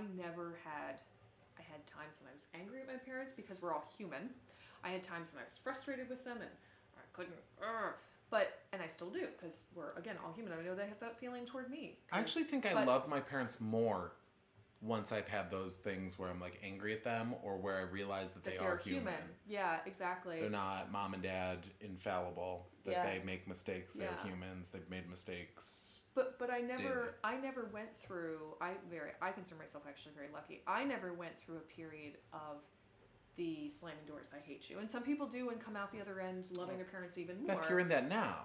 had times when I was angry at my parents, because we're all human. I had times when I was frustrated with them and I couldn't, and I still do, because we're, again, all human. I know they have that feeling toward me. I actually think I but- love my parents more once I've had those things where I'm like angry at them, or where I realize that that they they're are human. Yeah, exactly. They're not mom and dad infallible. That Yeah. they make mistakes. They're Yeah. humans. They've made mistakes. But I never Daily. I never went through I consider myself actually very lucky. I never went through a period of the slamming doors, I hate you. And some people do and come out the other end loving their parents even more. Beth, you're in that now.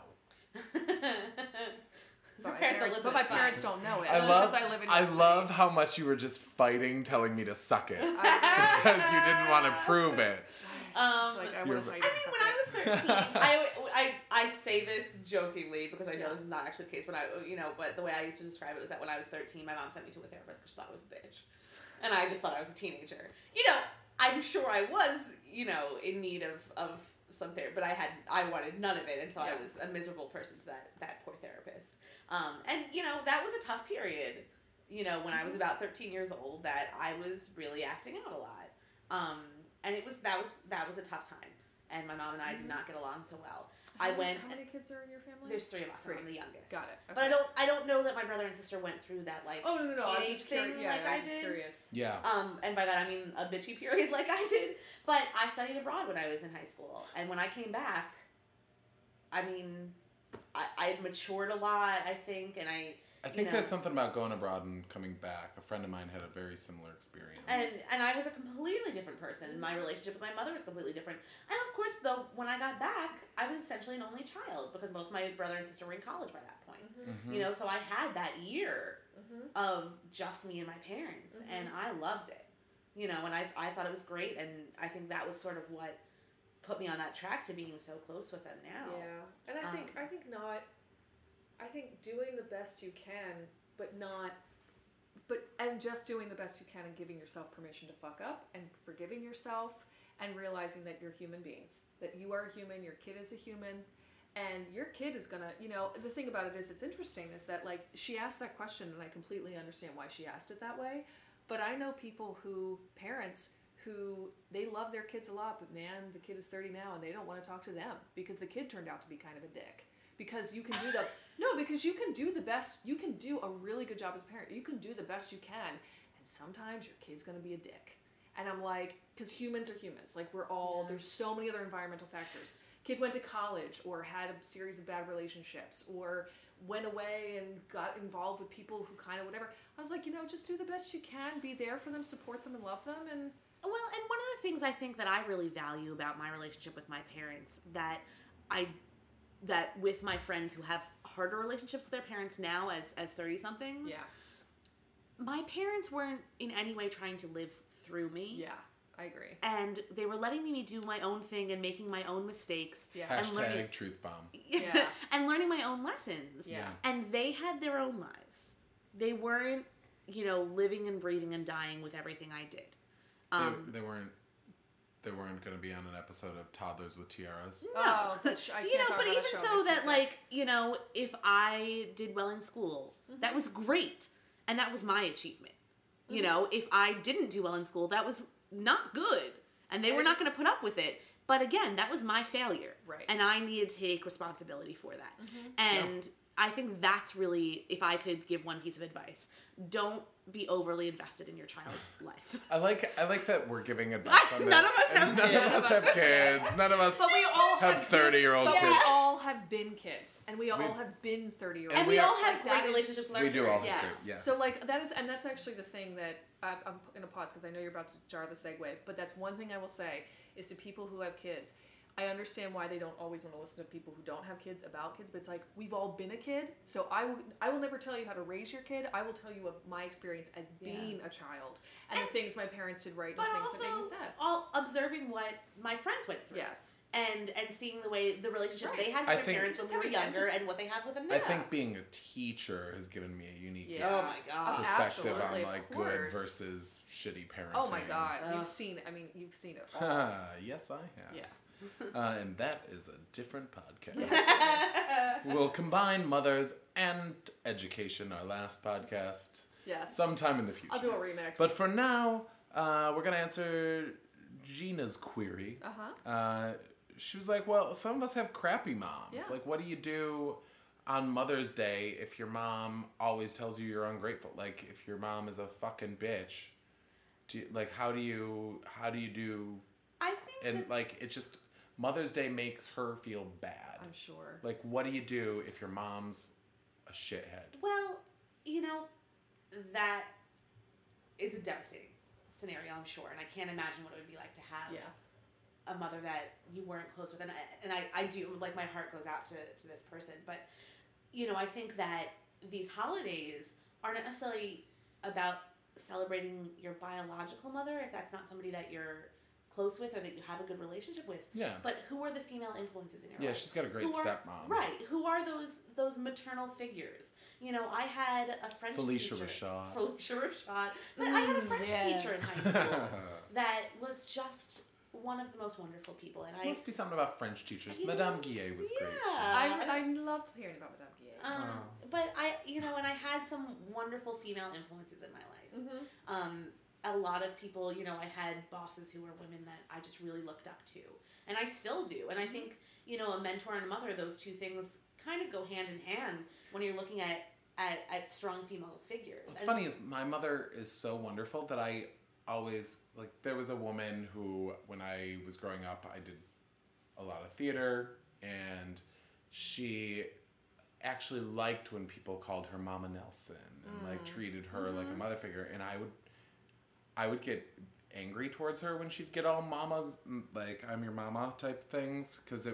Your But parents don't listen, but my it's fine. parents don't know it. I love. because I live in New I York love City. how much you were just fighting, telling me to suck it I, because you didn't want to prove it. it's just like, I You're- want to tell you I to mean, suck when I it. was 13, I say this jokingly because I know this is not actually the case. But the way I used to describe it was that when I was 13, my mom sent me to a therapist because she thought I was a bitch, and I just thought I was a teenager. You know, I'm sure I was, you know, in need of some therapy, but I wanted none of it, and so I Yeah. was a miserable person to that poor therapist. And you know, that was a tough period. You know, when I was about 13 years old, that I was really acting out a lot. And that was a tough time. And my mom and I did not get along so well. How many kids are in your family? There's 3 of us. Three. I'm the youngest. Got it. But I don't know that my brother and sister went through that like Oh no! I was teenage just thing yeah, like I I was just did. curious. Yeah. And by that I mean a bitchy period like I did. But I studied abroad when I was in high school, and when I came back, I mean, I had matured a lot, I think, and I you think know. there's something about going abroad and coming back. A friend of mine had a very similar experience. And I was a completely different person. My relationship with my mother was completely different. And of course, though, when I got back, I was essentially an only child because both my brother and sister were in college by that point. Mhm. You know, so I had that year Mm-hmm. of just me and my parents, and I loved it. You know, and I thought it was great, and I think that was sort of what put me on that track to being so close with them now. Yeah, and I think doing the best you can, and just doing the best you can and giving yourself permission to fuck up and forgiving yourself and realizing that you're human beings, that you are a human, your kid is a human, and your kid is gonna, you know, the thing about it is, it's interesting is that like she asked that question and I completely understand why she asked it that way, but I know parents who they love their kids a lot, but man, the kid is 30 now and they don't want to talk to them because the kid turned out to be kind of a dick. Because you can do because you can do the best, you can do a really good job as a parent. You can do the best you can, and sometimes your kid's going to be a dick. And I'm like, because humans are humans. Like, we're all, there's so many other environmental factors. Kid went to college or had a series of bad relationships or went away and got involved with people who kind of whatever. I was like, just do the best you can, be there for them, support them and love them. And well, and one of the things I think that I really value about my relationship with my parents that with my friends who have harder relationships with their parents now as 30-somethings, my parents weren't in any way trying to live through me. Yeah, I agree. And they were letting me do my own thing and making my own mistakes. Yeah. And Hashtag truth bomb. Yeah. And learning my own lessons. Yeah. And they had their own lives. They weren't, living and breathing and dying with everything I did. They weren't going to be on an episode of Toddlers with Tiaras. No. Oh, I can't talk but about even a show so makes me that sick. if I did well in school, that was great. And that was my achievement. If I didn't do well in school, that was not good. And they were not going to put up with it. But again, that was my failure. Right. And I needed to take responsibility for that. And I think that's really, if I could give one piece of advice, don't be overly invested in your child's life. I like that we're giving advice on this. None of us have None kids. of us have kids. None of us But we all have 30-year-old But kids. we all have been kids, and we all have been 30-year-olds. And we we all are- have like, great that is- relationships with our We do all have parents. kids, yes. So that's actually the thing that I'm going to pause because I know you're about to jar the segue, but that's one thing I will say is to people who have kids. I understand why they don't always want to listen to people who don't have kids about kids, but it's like, we've all been a kid, so I will never tell you how to raise your kid. I will tell you my experience as being a child and the things my parents did right and But the things that made me also, sad. all observing what my friends went through. Yes. And seeing the way, the relationships Right. they had I with their think- parents when Just we were having younger and what they have with them now. I think being a teacher has given me a unique Yeah. Oh my God. perspective Absolutely, on of like good course. versus shitty parenting. Oh my God, Ugh. you've seen it all. Yes, I have. Yeah. And that is a different podcast. Yes. We'll combine mothers and education, our last podcast, Yes. sometime in the future. I'll do a remix. But for now, we're going to answer Gina's query. Uh-huh. She was like, well, some of us have crappy moms. Yeah. Like, what do you do on Mother's Day if your mom always tells you you're ungrateful? Like, if your mom is a fucking bitch, how do you do... I think And, that, like, it just... Mother's Day makes her feel bad. I'm sure. Like, what do you do if your mom's a shithead? well, that is a devastating scenario, I'm sure. And I can't imagine what it would be like to have a mother that you weren't close with. And I do, like, my heart goes out to this person. But, I think that these holidays aren't necessarily about celebrating your biological mother, if that's not somebody that you're close with or that you have a good relationship with. Yeah. But who are the female influences in your Yeah, life? she's got a great Who are- stepmom. Right. Who are those maternal figures? I had a French Felicia teacher. Rashad. Felicia Rashad. But I had a French teacher in high school that was just one of the most wonderful people. And I Must be something about French teachers. You know, Madame Guillet was great. yeah. I loved hearing about Madame Guillet. But and I had some wonderful female influences in my life. Mm-hmm. A lot of people, I had bosses who were women that I just really looked up to. And I still do. And I think, a mentor and a mother, those two things kind of go hand in hand when you're looking at strong female figures. What's funny is my mother is so wonderful that I always, like, there was a woman who, when I was growing up, I did a lot of theater, and she actually liked when people called her Mama Nelson and like treated her like a mother figure, and I would get angry towards her when she'd get all mamas, like, I'm your mama type things, because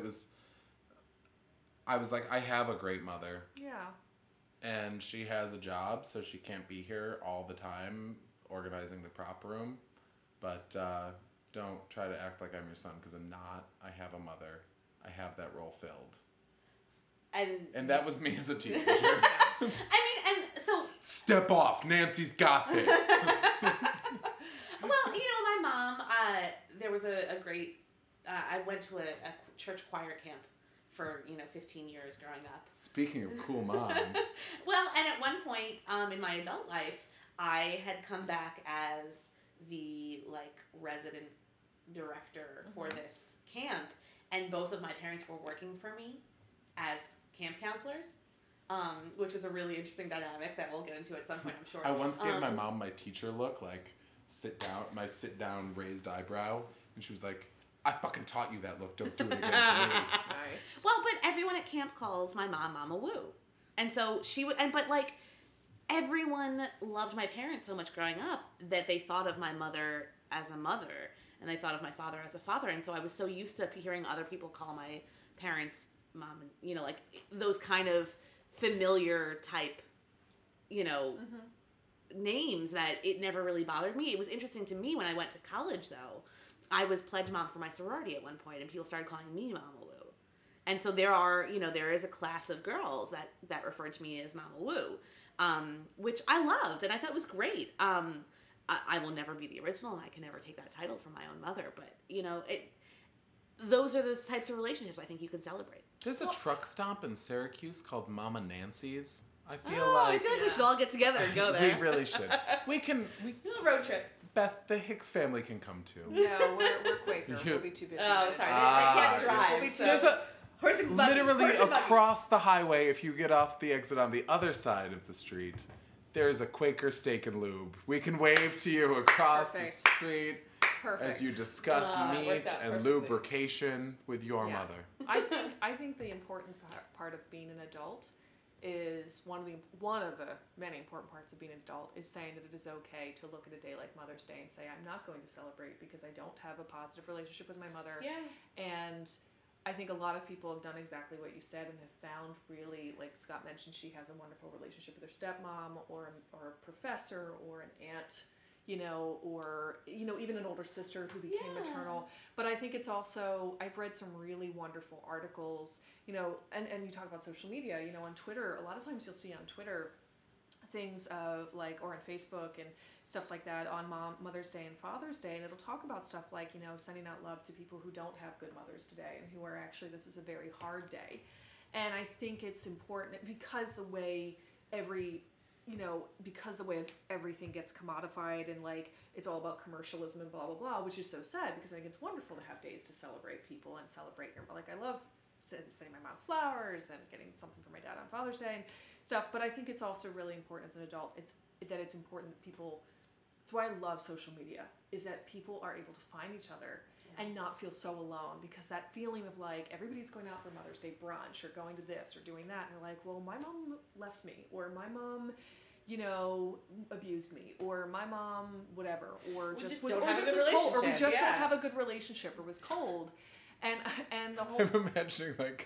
I was like, I have a great mother, Yeah. and she has a job, so she can't be here all the time organizing the prop room, but don't try to act like I'm your son, because I'm not. I have a mother. I have that role filled. And that was me as a teenager. and so Step off, Nancy's got this. well, my mom, there was a great, I went to a church choir camp for, 15 years growing up. Speaking of cool moms. Well, and at one point in my adult life, I had come back as the like resident director for this camp, and both of my parents were working for me as camp counselors, which was a really interesting dynamic that we'll get into at some point, I'm sure. I once gave my mom my teacher look, like sit down raised eyebrow, and she was like, I fucking taught you that look, don't do it again to me. Nice. Well, but everyone at camp calls my mom Mama Woo. And so she would, but like, everyone loved my parents so much growing up that they thought of my mother as a mother, and they thought of my father as a father. And so I was so used to hearing other people call my parents mom, and, you know, like those kind of familiar type, you know, names, that it never really bothered me. It was interesting to me when I went to college, though. I was pledge mom for my sorority at one point, and people started calling me Mama Woo. And so there is a class of girls that referred to me as Mama Woo, which I loved, and I thought was great. I will never be the original, and I can never take that title from my own mother, but, you know, those are those types of relationships I think you can celebrate. There's a truck stop in Syracuse called Mama Nancy's. I feel I like feel like we should all get together and go there. we really should. We A road trip. Beth, the Hicks family can come too. No, we're Quaker. We'll be too busy. Oh, sorry. They Ah, can't drive. we'll be so- There's a horse and buggy. literally Horse and buggy. across the highway. If you get off the exit on the other side of the street, there's a Quaker Steak and Lube. We can wave to you across Perfect. the street Perfect. as you discuss That meat worked out and perfectly. lubrication with your Yeah. mother. I think the important part of being an adult is one of the many important parts of being an adult is saying that it is okay to look at a day like Mother's Day and say, I'm not going to celebrate because I don't have a positive relationship with my mother. Yeah. And I think a lot of people have done exactly what you said and have found really, like Scott mentioned, she has a wonderful relationship with her stepmom or a professor or an aunt, you know, or, you know, even an older sister who became Yeah. maternal. But I think it's also, I've read some really wonderful articles, you know, and you talk about social media, you know, on Twitter, a lot of times you'll see on Twitter things of like, or on Facebook and stuff like that on Mother's Day and Father's Day, and it'll talk about stuff like, you know, sending out love to people who don't have good mothers today and who are actually, this is a very hard day. And I think it's important because the way everything gets commodified and like it's all about commercialism and blah blah blah, which is so sad because I think it's wonderful to have days to celebrate people and celebrate your, like I love sending my mom flowers and getting something for my dad on Father's Day and stuff, but I think it's also really important as an adult it's important that people, it's why I love social media, is that people are able to find each other and not feel so alone, because that feeling of like everybody's going out for Mother's Day brunch or going to this or doing that, and they're like, well, my mom left me, or my mom, you know, abused me, or my mom whatever, or just was, don't or have a just good was cold, or we relationship, just yeah. don't have a good relationship, or was cold, and the whole I'm imagining like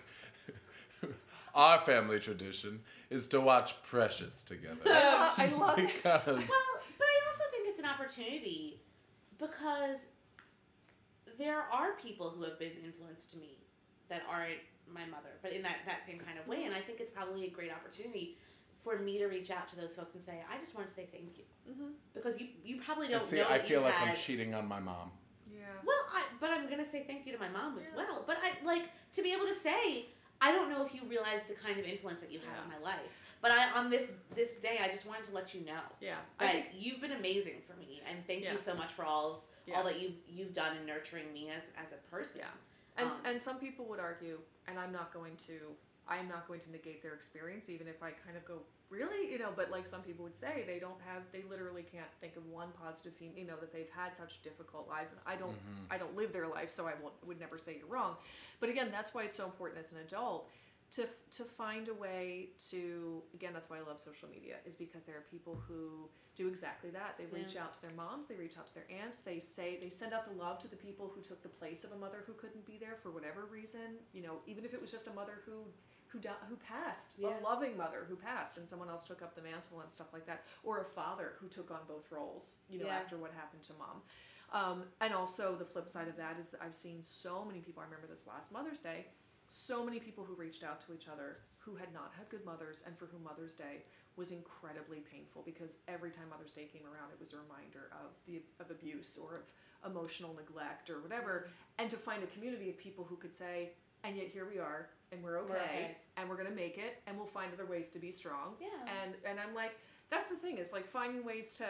our family tradition is to watch Precious together. I love it. Because Well, but I also think it's an opportunity because there are people who have been influenced to me that aren't my mother, but in that same kind of way. And I think it's probably a great opportunity for me to reach out to those folks and say, I just want to say thank you. Mm-hmm. Because you probably don't see, know I that feel you like had... I'm cheating on my mom. yeah. Well, but I'm going to say thank you to my mom as well. But I like to be able to say, I don't know if you realize the kind of influence that you had on my life. But on this day, I just wanted to let you know that you've been amazing for me, and thank you so much for all that you've done in nurturing me as a person. Yeah, and some people would argue, and I'm not going to negate their experience, even if I kind of go, really, you know. But like some people would say, they literally can't think of one positive thing, you know, that they've had such difficult lives, and I don't live their life, so I would never say you're wrong. But again, that's why it's so important as an adult to find a way to, again, that's why I love social media, is because there are people who do exactly that. They reach out to their moms, they reach out to their aunts, they send out the love to the people who took the place of a mother who couldn't be there for whatever reason, you know, even if it was just a mother who passed, a loving mother who passed, and someone else took up the mantle and stuff like that, or a father who took on both roles, you know, after what happened to mom. And also the flip side of that is that I've seen so many people, I remember this last Mother's Day, so many people who reached out to each other who had not had good mothers, and for whom Mother's Day was incredibly painful, because every time Mother's Day came around, it was a reminder of abuse or of emotional neglect or whatever, and to find a community of people who could say, and yet here we are, and we're okay. And we're gonna make it, and we'll find other ways to be strong. Yeah. And I'm like, that's the thing, is like finding ways to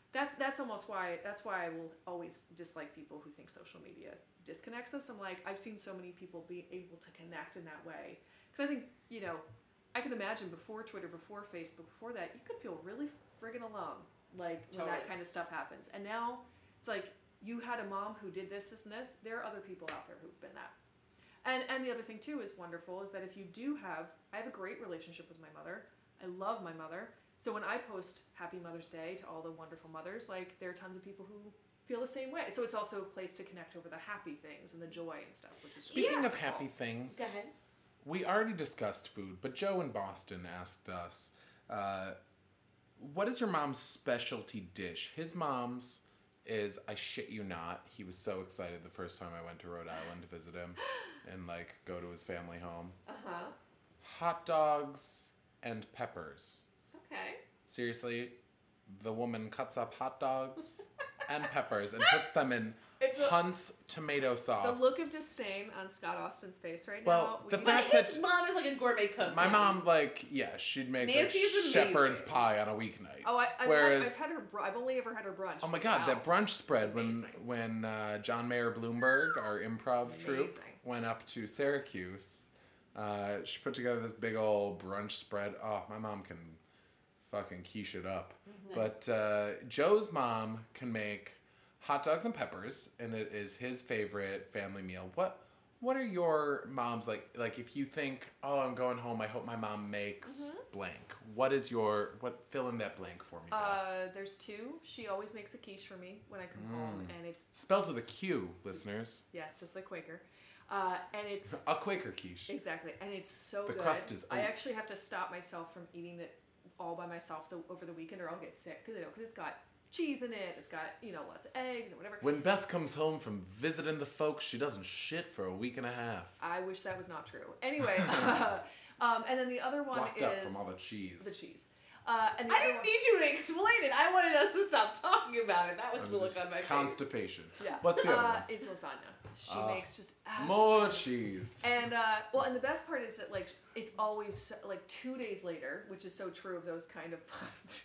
that's almost why I will always dislike people who think social media disconnects us. I'm like, I've seen so many people be able to connect in that way, because I think, you know, I can imagine before Twitter, before Facebook, before that, you could feel really friggin' alone, like when that kind of stuff happens. And now it's like, you had a mom who did this, and this. There are other people out there who've been that. And the other thing too is wonderful is that if you do I have a great relationship with my mother. I love my mother. So when I post Happy Mother's Day to all the wonderful mothers, like, there are tons of people who feel the same way. So it's also a place to connect over the happy things and the joy and stuff, which is Speaking of happy things, Go ahead. we already discussed food, but Joe in Boston asked us, what is your mom's specialty dish? His mom's is, I shit you not, he was so excited the first time I went to Rhode Island to visit him and, like, go to his family home. Uh-huh. Hot dogs and peppers. Okay. Seriously, the woman cuts up hot dogs and peppers and puts them in Hunt's tomato sauce. The look of disdain on Scott Austin's face right Well, now. the But fact his that mom is like a gourmet cook. my mom, like, yeah, she'd make like Nancy's amazing. shepherd's pie on a weeknight. Oh, I've had her. I've only ever had her brunch. Oh my god, Wow. that brunch spread Amazing. when John Mayer Bloomberg, our improv troupe, Amazing. went up to Syracuse. She put together this big old brunch spread. Oh, my mom can fucking quiche it up. Nice. But Joe's mom can make hot dogs and peppers, and it is his favorite family meal. What are your mom's like? Like, if you think, oh, I'm going home, I hope my mom makes blank. Fill in that blank for me, Beth. There's two. She always makes a quiche for me when I come home, and it's Spelled with a Q, listeners. yes, just like Quaker. And it's A Quaker quiche. exactly, and it's so The good. crust is I oats. actually have to stop myself from eating it all by myself over the weekend, or I'll get sick because it's got cheese in it. It's got lots of eggs and whatever. When Beth comes home from visiting the folks, she doesn't shit for a week and a half. I wish that was not true. Anyway, and then the other one Locked is up from all the cheese. the cheese. And the I other didn't one, need you to explain it. I wanted us to stop talking about it. That was the look on my face. Constipation. yeah, What's the other one? is lasagna. She makes just More cheese. And and the best part is that, like, it's always like 2 days later, which is so true of those kind of pasta.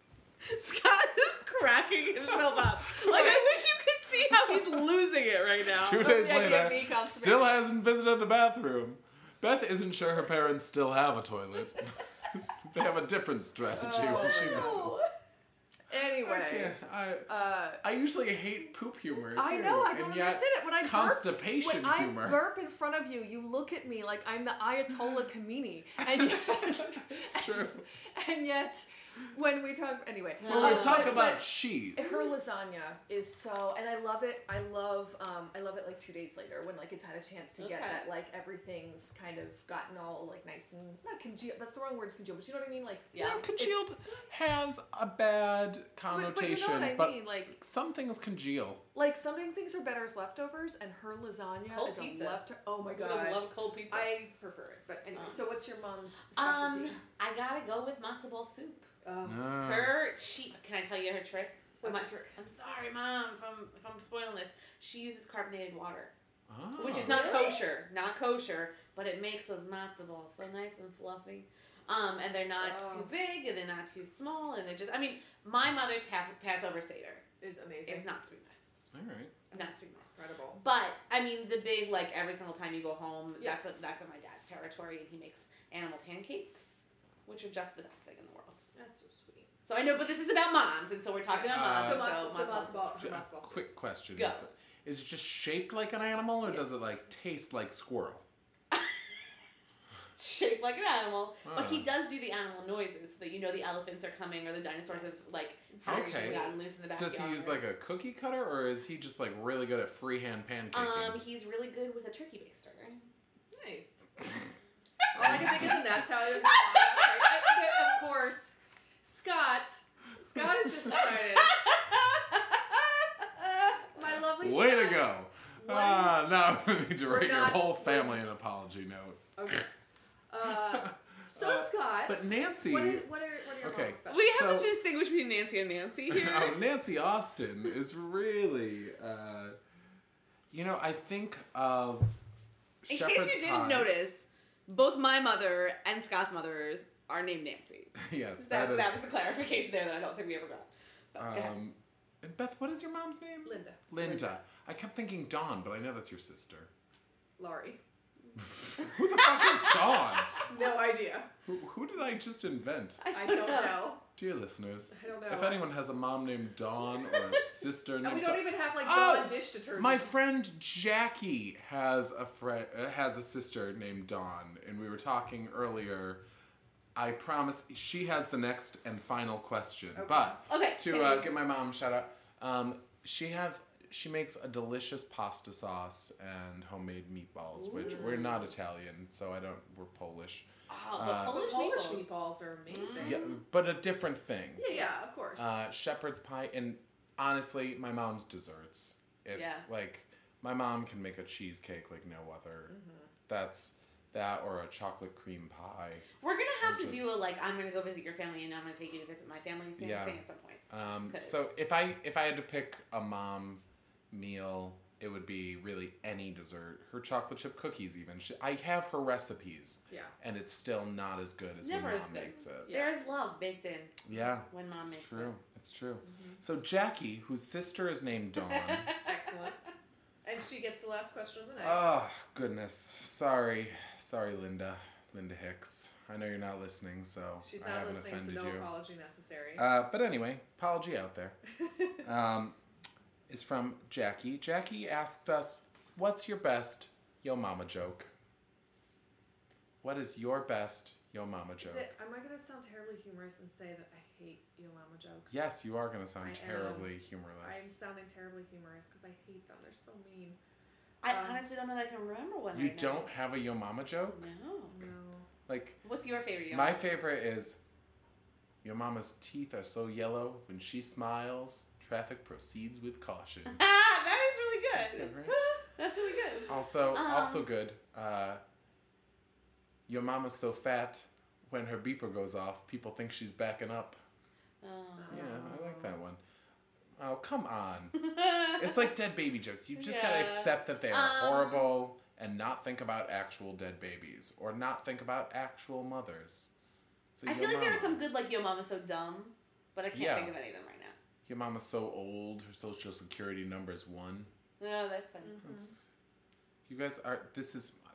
Scott is cracking himself up. Like, I wish you could see how he's losing it right now. 2 days Yeah, later, get me constipated. still hasn't visited the bathroom. Beth isn't sure her parents still have a toilet. They have a different strategy when she Oh. visits. Anyway, I usually hate poop humor. I too, know, I don't and yet understand it. When I constipation burp, humor. when I burp in front of you, you look at me like I'm the Ayatollah Khomeini, and yet, It's true. and yet, when we talk, anyway, When we talk but- about but cheese. her lasagna is so, and I love it. I love it like 2 days later when, like, it's had a chance to get Okay. that, like, everything's kind of gotten all, like, nice and not congealed. That's the wrong word, is congealed, but you know what I mean? Like, Yeah. Congealed has a bad connotation, but you know what I mean? Like, some things congeal. like some things are better as leftovers, and her lasagna Cold is pizza. a leftover. Oh my Who god, doesn't love cold pizza? I prefer it. But anyway, so what's your mom's Um, specialty? I gotta go with matzo ball soup. Ah. Can I tell you her trick? What's I'm, the trick? I'm sorry, Mom, if I'm spoiling this. She uses carbonated water, Oh. which is not Really? kosher, but it makes those matzo balls so nice and fluffy. And they're not Oh. too big, and they're not too small, and they're just, I mean, my mother's Passover Seder Is amazing. is not to be missed. All right. Not to be missed. Incredible. But, I mean, the big, like, every single time you go home, Yeah. that's in my dad's territory, and he makes animal pancakes, which are just the best thing in the world. That's so sweet. So I know, but this is about moms, and so we're talking about moms. So so matzo ball. Quick question. Go. Is it just shaped like an animal, or does it, like, taste like squirrel? Shaped like an animal, but he Ah. does do the animal noises so that you know the elephants are coming or the dinosaurs have, like, Okay. gotten loose in the backyard. Does he use, like, a cookie cutter, or is he just, like, really good at freehand pancaking? He's really good with a turkey baster. Nice. All I can think is, and that's how. Of course, Scott. Scott is just excited. My lovely. Way to Scott. go! What Now we need to We're write your not- whole family an apology note. Okay. So Scott. But Nancy... What are your Okay. mom's special? We have So- to distinguish between Nancy and Nancy here. Nancy Austin is really... I think of In shepherd's case you didn't pie. notice, both my mother and Scott's mother are named Nancy. Yes, That is... was the clarification there that I don't think we ever got. Okay. And Beth, what is your mom's name? Linda. Linda. I kept thinking Dawn, but I know that's your sister. Laurie. Who the fuck is Dawn? No idea. Who did I just invent? I don't know. Dear listeners, I don't know. if anyone has a mom named Dawn or a sister named And we Dawn, don't even have like Oh! Dawn dish detergent. my friend Jackie has a sister named Dawn, and we were talking earlier. I promise she has the next and final question, Okay. but Okay, to can you- give my mom a shout out, she makes a delicious pasta sauce and homemade meatballs, which we're not Italian, so we're Polish. Oh, Uh, but Polish, Polish meatballs. meatballs are amazing. Yeah, but a different thing. Yeah, of course. Shepherd's pie, and honestly, my mom's desserts. If Yeah. like my mom can make a cheesecake like no other. That's that or a chocolate cream pie. We're gonna have to Just- do I'm gonna go visit your family and I'm gonna take you to visit my family same Yeah. thing at some point. 'Cause- So if I had to pick a mom meal, it would be really any dessert. Her chocolate chip cookies, even. I have her recipes, Yeah. and it's still not as good as Never when as mom good. makes it. Yeah. There's love baked in Yeah, when mom it's makes true. it. It's true. So Jackie, whose sister is named Dawn. Excellent. And she gets the last question of the night. Oh, goodness. Sorry, Linda. Linda Hicks. I know you're not listening, so She's I not haven't listening, so offended no you. apology necessary. But anyway, apology out there. Is from Jackie. Jackie asked us, what's your best Yo Mama joke? What is your best Yo Mama joke? Am I going to sound terribly humorous and say that I hate Yo Mama jokes? Yes, you are going to sound I am. terribly I'm humorless. sounding terribly humorous because I hate them. They're so mean. I honestly don't know that I can remember one. You right now. don't have a Yo Mama joke? No. No. Like, What's your favorite? my favorite is, your mama's teeth are so yellow, when she smiles, traffic proceeds with caution. That is really good. Good, right? That's really good. Also good. Your mama's so fat, when her beeper goes off, people think she's backing up. Oh. Yeah, I like that one. Oh, come on. It's like dead baby jokes. You just gotta Yeah. accept that they are horrible and not think about actual dead babies or not think about actual mothers. So I Yo feel like there are Mama. some good Yo Mama's so dumb, but I can't Yeah. think of any of them right now. Your mama's so old, her social security number is 1. No, that's funny. It's- you guys are. This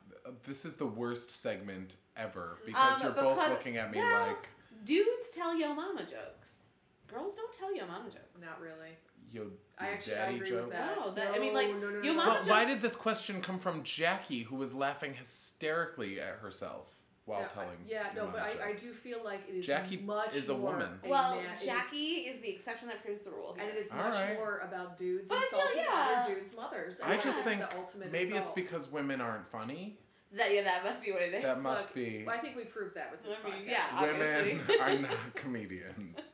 is the worst segment ever because you're both because- looking at me well, like Dudes tell Yo Mama jokes. Girls don't tell Yo Mama jokes. Not really. yo I actually daddy agree jokes. with that. No, I mean, like, no, Yo no. Mama But why jokes- did this question come from Jackie, who was laughing hysterically at herself while Yeah, telling? Yeah, Yo no, but Mama I jokes? do feel like it is Jackie much is a more woman. Well, man- it is- Jackie is the exception that proves the rule. and it is All much right. more about dudes But I feel- insulting yeah. other dudes' mothers. And I just that's think the ultimate maybe it's insult. because women aren't funny. That must be what it is. That must Look, be. well, I think we proved that with this I mean, podcast. yeah. Women obviously. are not comedians.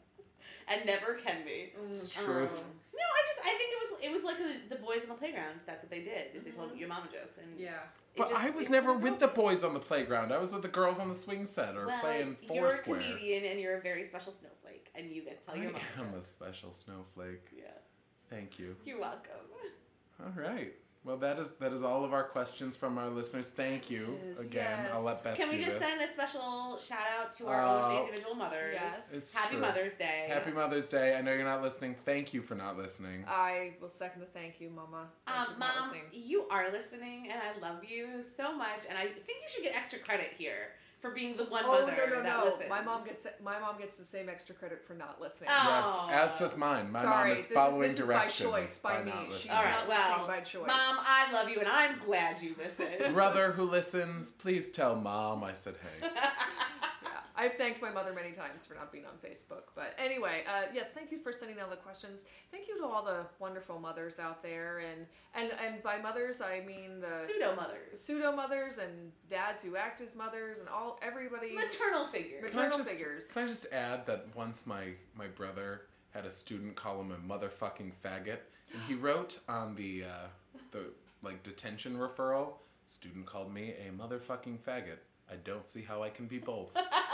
And never can be. It's truth. No, I think it was like the boys on the playground. That's what they did. Is they told Your Mama jokes and Yeah. it But just- I was it's never so with the broken. boys on the playground. I was with the girls on the swing set or Well, playing you're a Foursquare. comedian and you're a very special snowflake, and you get to tell I your mom. am a jokes. special snowflake. Yeah, Thank you. you're welcome. All right. Well, that is all of our questions from our listeners. Thank you Yes, again. yes. I'll let Beth Can we do just this. send a special shout out to our own Oh, individual mothers? Yes. It's Happy true. Mother's Day. Happy Mother's Day. I know you're not listening. Thank you for not listening. I will second the thank you, Mama. Thank you for Mom, listening. you are listening, and I love you so much. And I think you should get extra credit here for being the one Oh mother that no! listens. My mom gets the same extra credit for not listening. Oh. Yes, as does mine. My Sorry, mom is following this is directions by choice, by me. not She's listening. All right, not well, listening by choice. Mom, I love you, and I'm glad you listen. Brother who listens, please tell Mom I said hey. Yeah, I've thanked my mother many times for not being on Facebook. But anyway, yes, thank you for sending all the questions. Thank you to all the wonderful mothers out there, and by mothers I mean the Pseudo mothers, pseudo mothers and dads who act as mothers and everybody. maternal figures. Maternal figures. Can I just add that once my brother had a student call him a motherfucking faggot, and he wrote on the like detention referral, student called me a motherfucking faggot. I don't see how I can be both.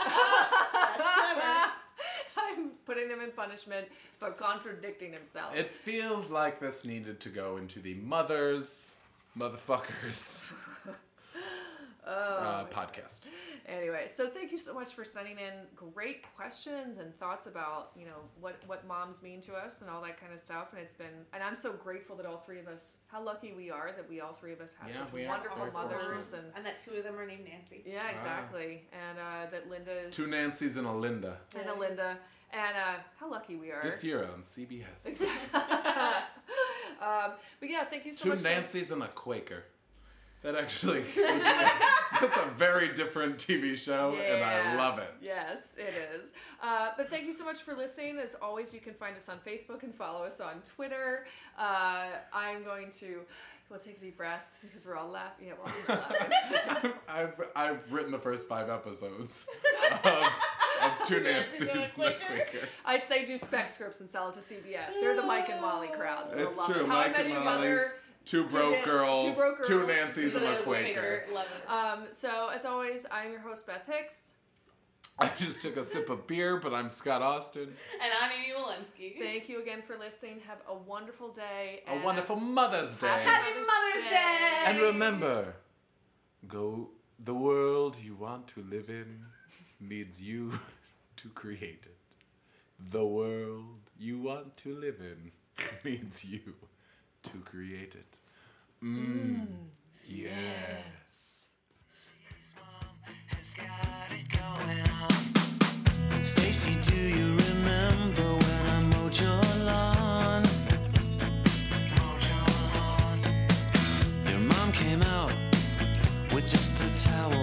Clever. I'm putting him in punishment for contradicting himself. It feels like this needed to go into the motherfuckers. podcast. Anyway, so thank you so much for sending in great questions and thoughts about, what moms mean to us and all that kind of stuff. And I'm so grateful that all three of us, how lucky we are that all three of us have Yeah, such we are. wonderful Very mothers. And that two of them are named Nancy. Yeah, exactly. And that Linda's. Two Nancys and a Linda. And a Linda. And how lucky we are. This year on CBS. But yeah, thank you so Two much. Nancys and a Quaker. That actually, that's a very different TV show, and I love it. Yes, it is. But thank you so much for listening. As always, you can find us on Facebook and follow us on Twitter. I'm going to... We'll take a deep breath because we're all laughing. Yeah, we're all laughing. I've written the first 5 episodes of Two Nancys and a Quaker. They do spec scripts and sell it to CBS. They're the Mike and Molly crowd. So It's love true. It. How Mike I Met and Your Molly, Mother. Two broke girls, two Nancys and a The Quaker. Love it. So as always, I'm your host Beth Hicks. I just took a sip of beer, but I'm Scott Austin. And I'm Amy Walensky. Thank you again for listening. Have a wonderful day. A wonderful Mother's Day. Happy Mother's Day! And remember, the world you want to live in needs you to create it. The world you want to live in needs you to create it. Yes. Has got it going on. Stacy, do you remember when I mowed your lawn? Your mom came out with just a towel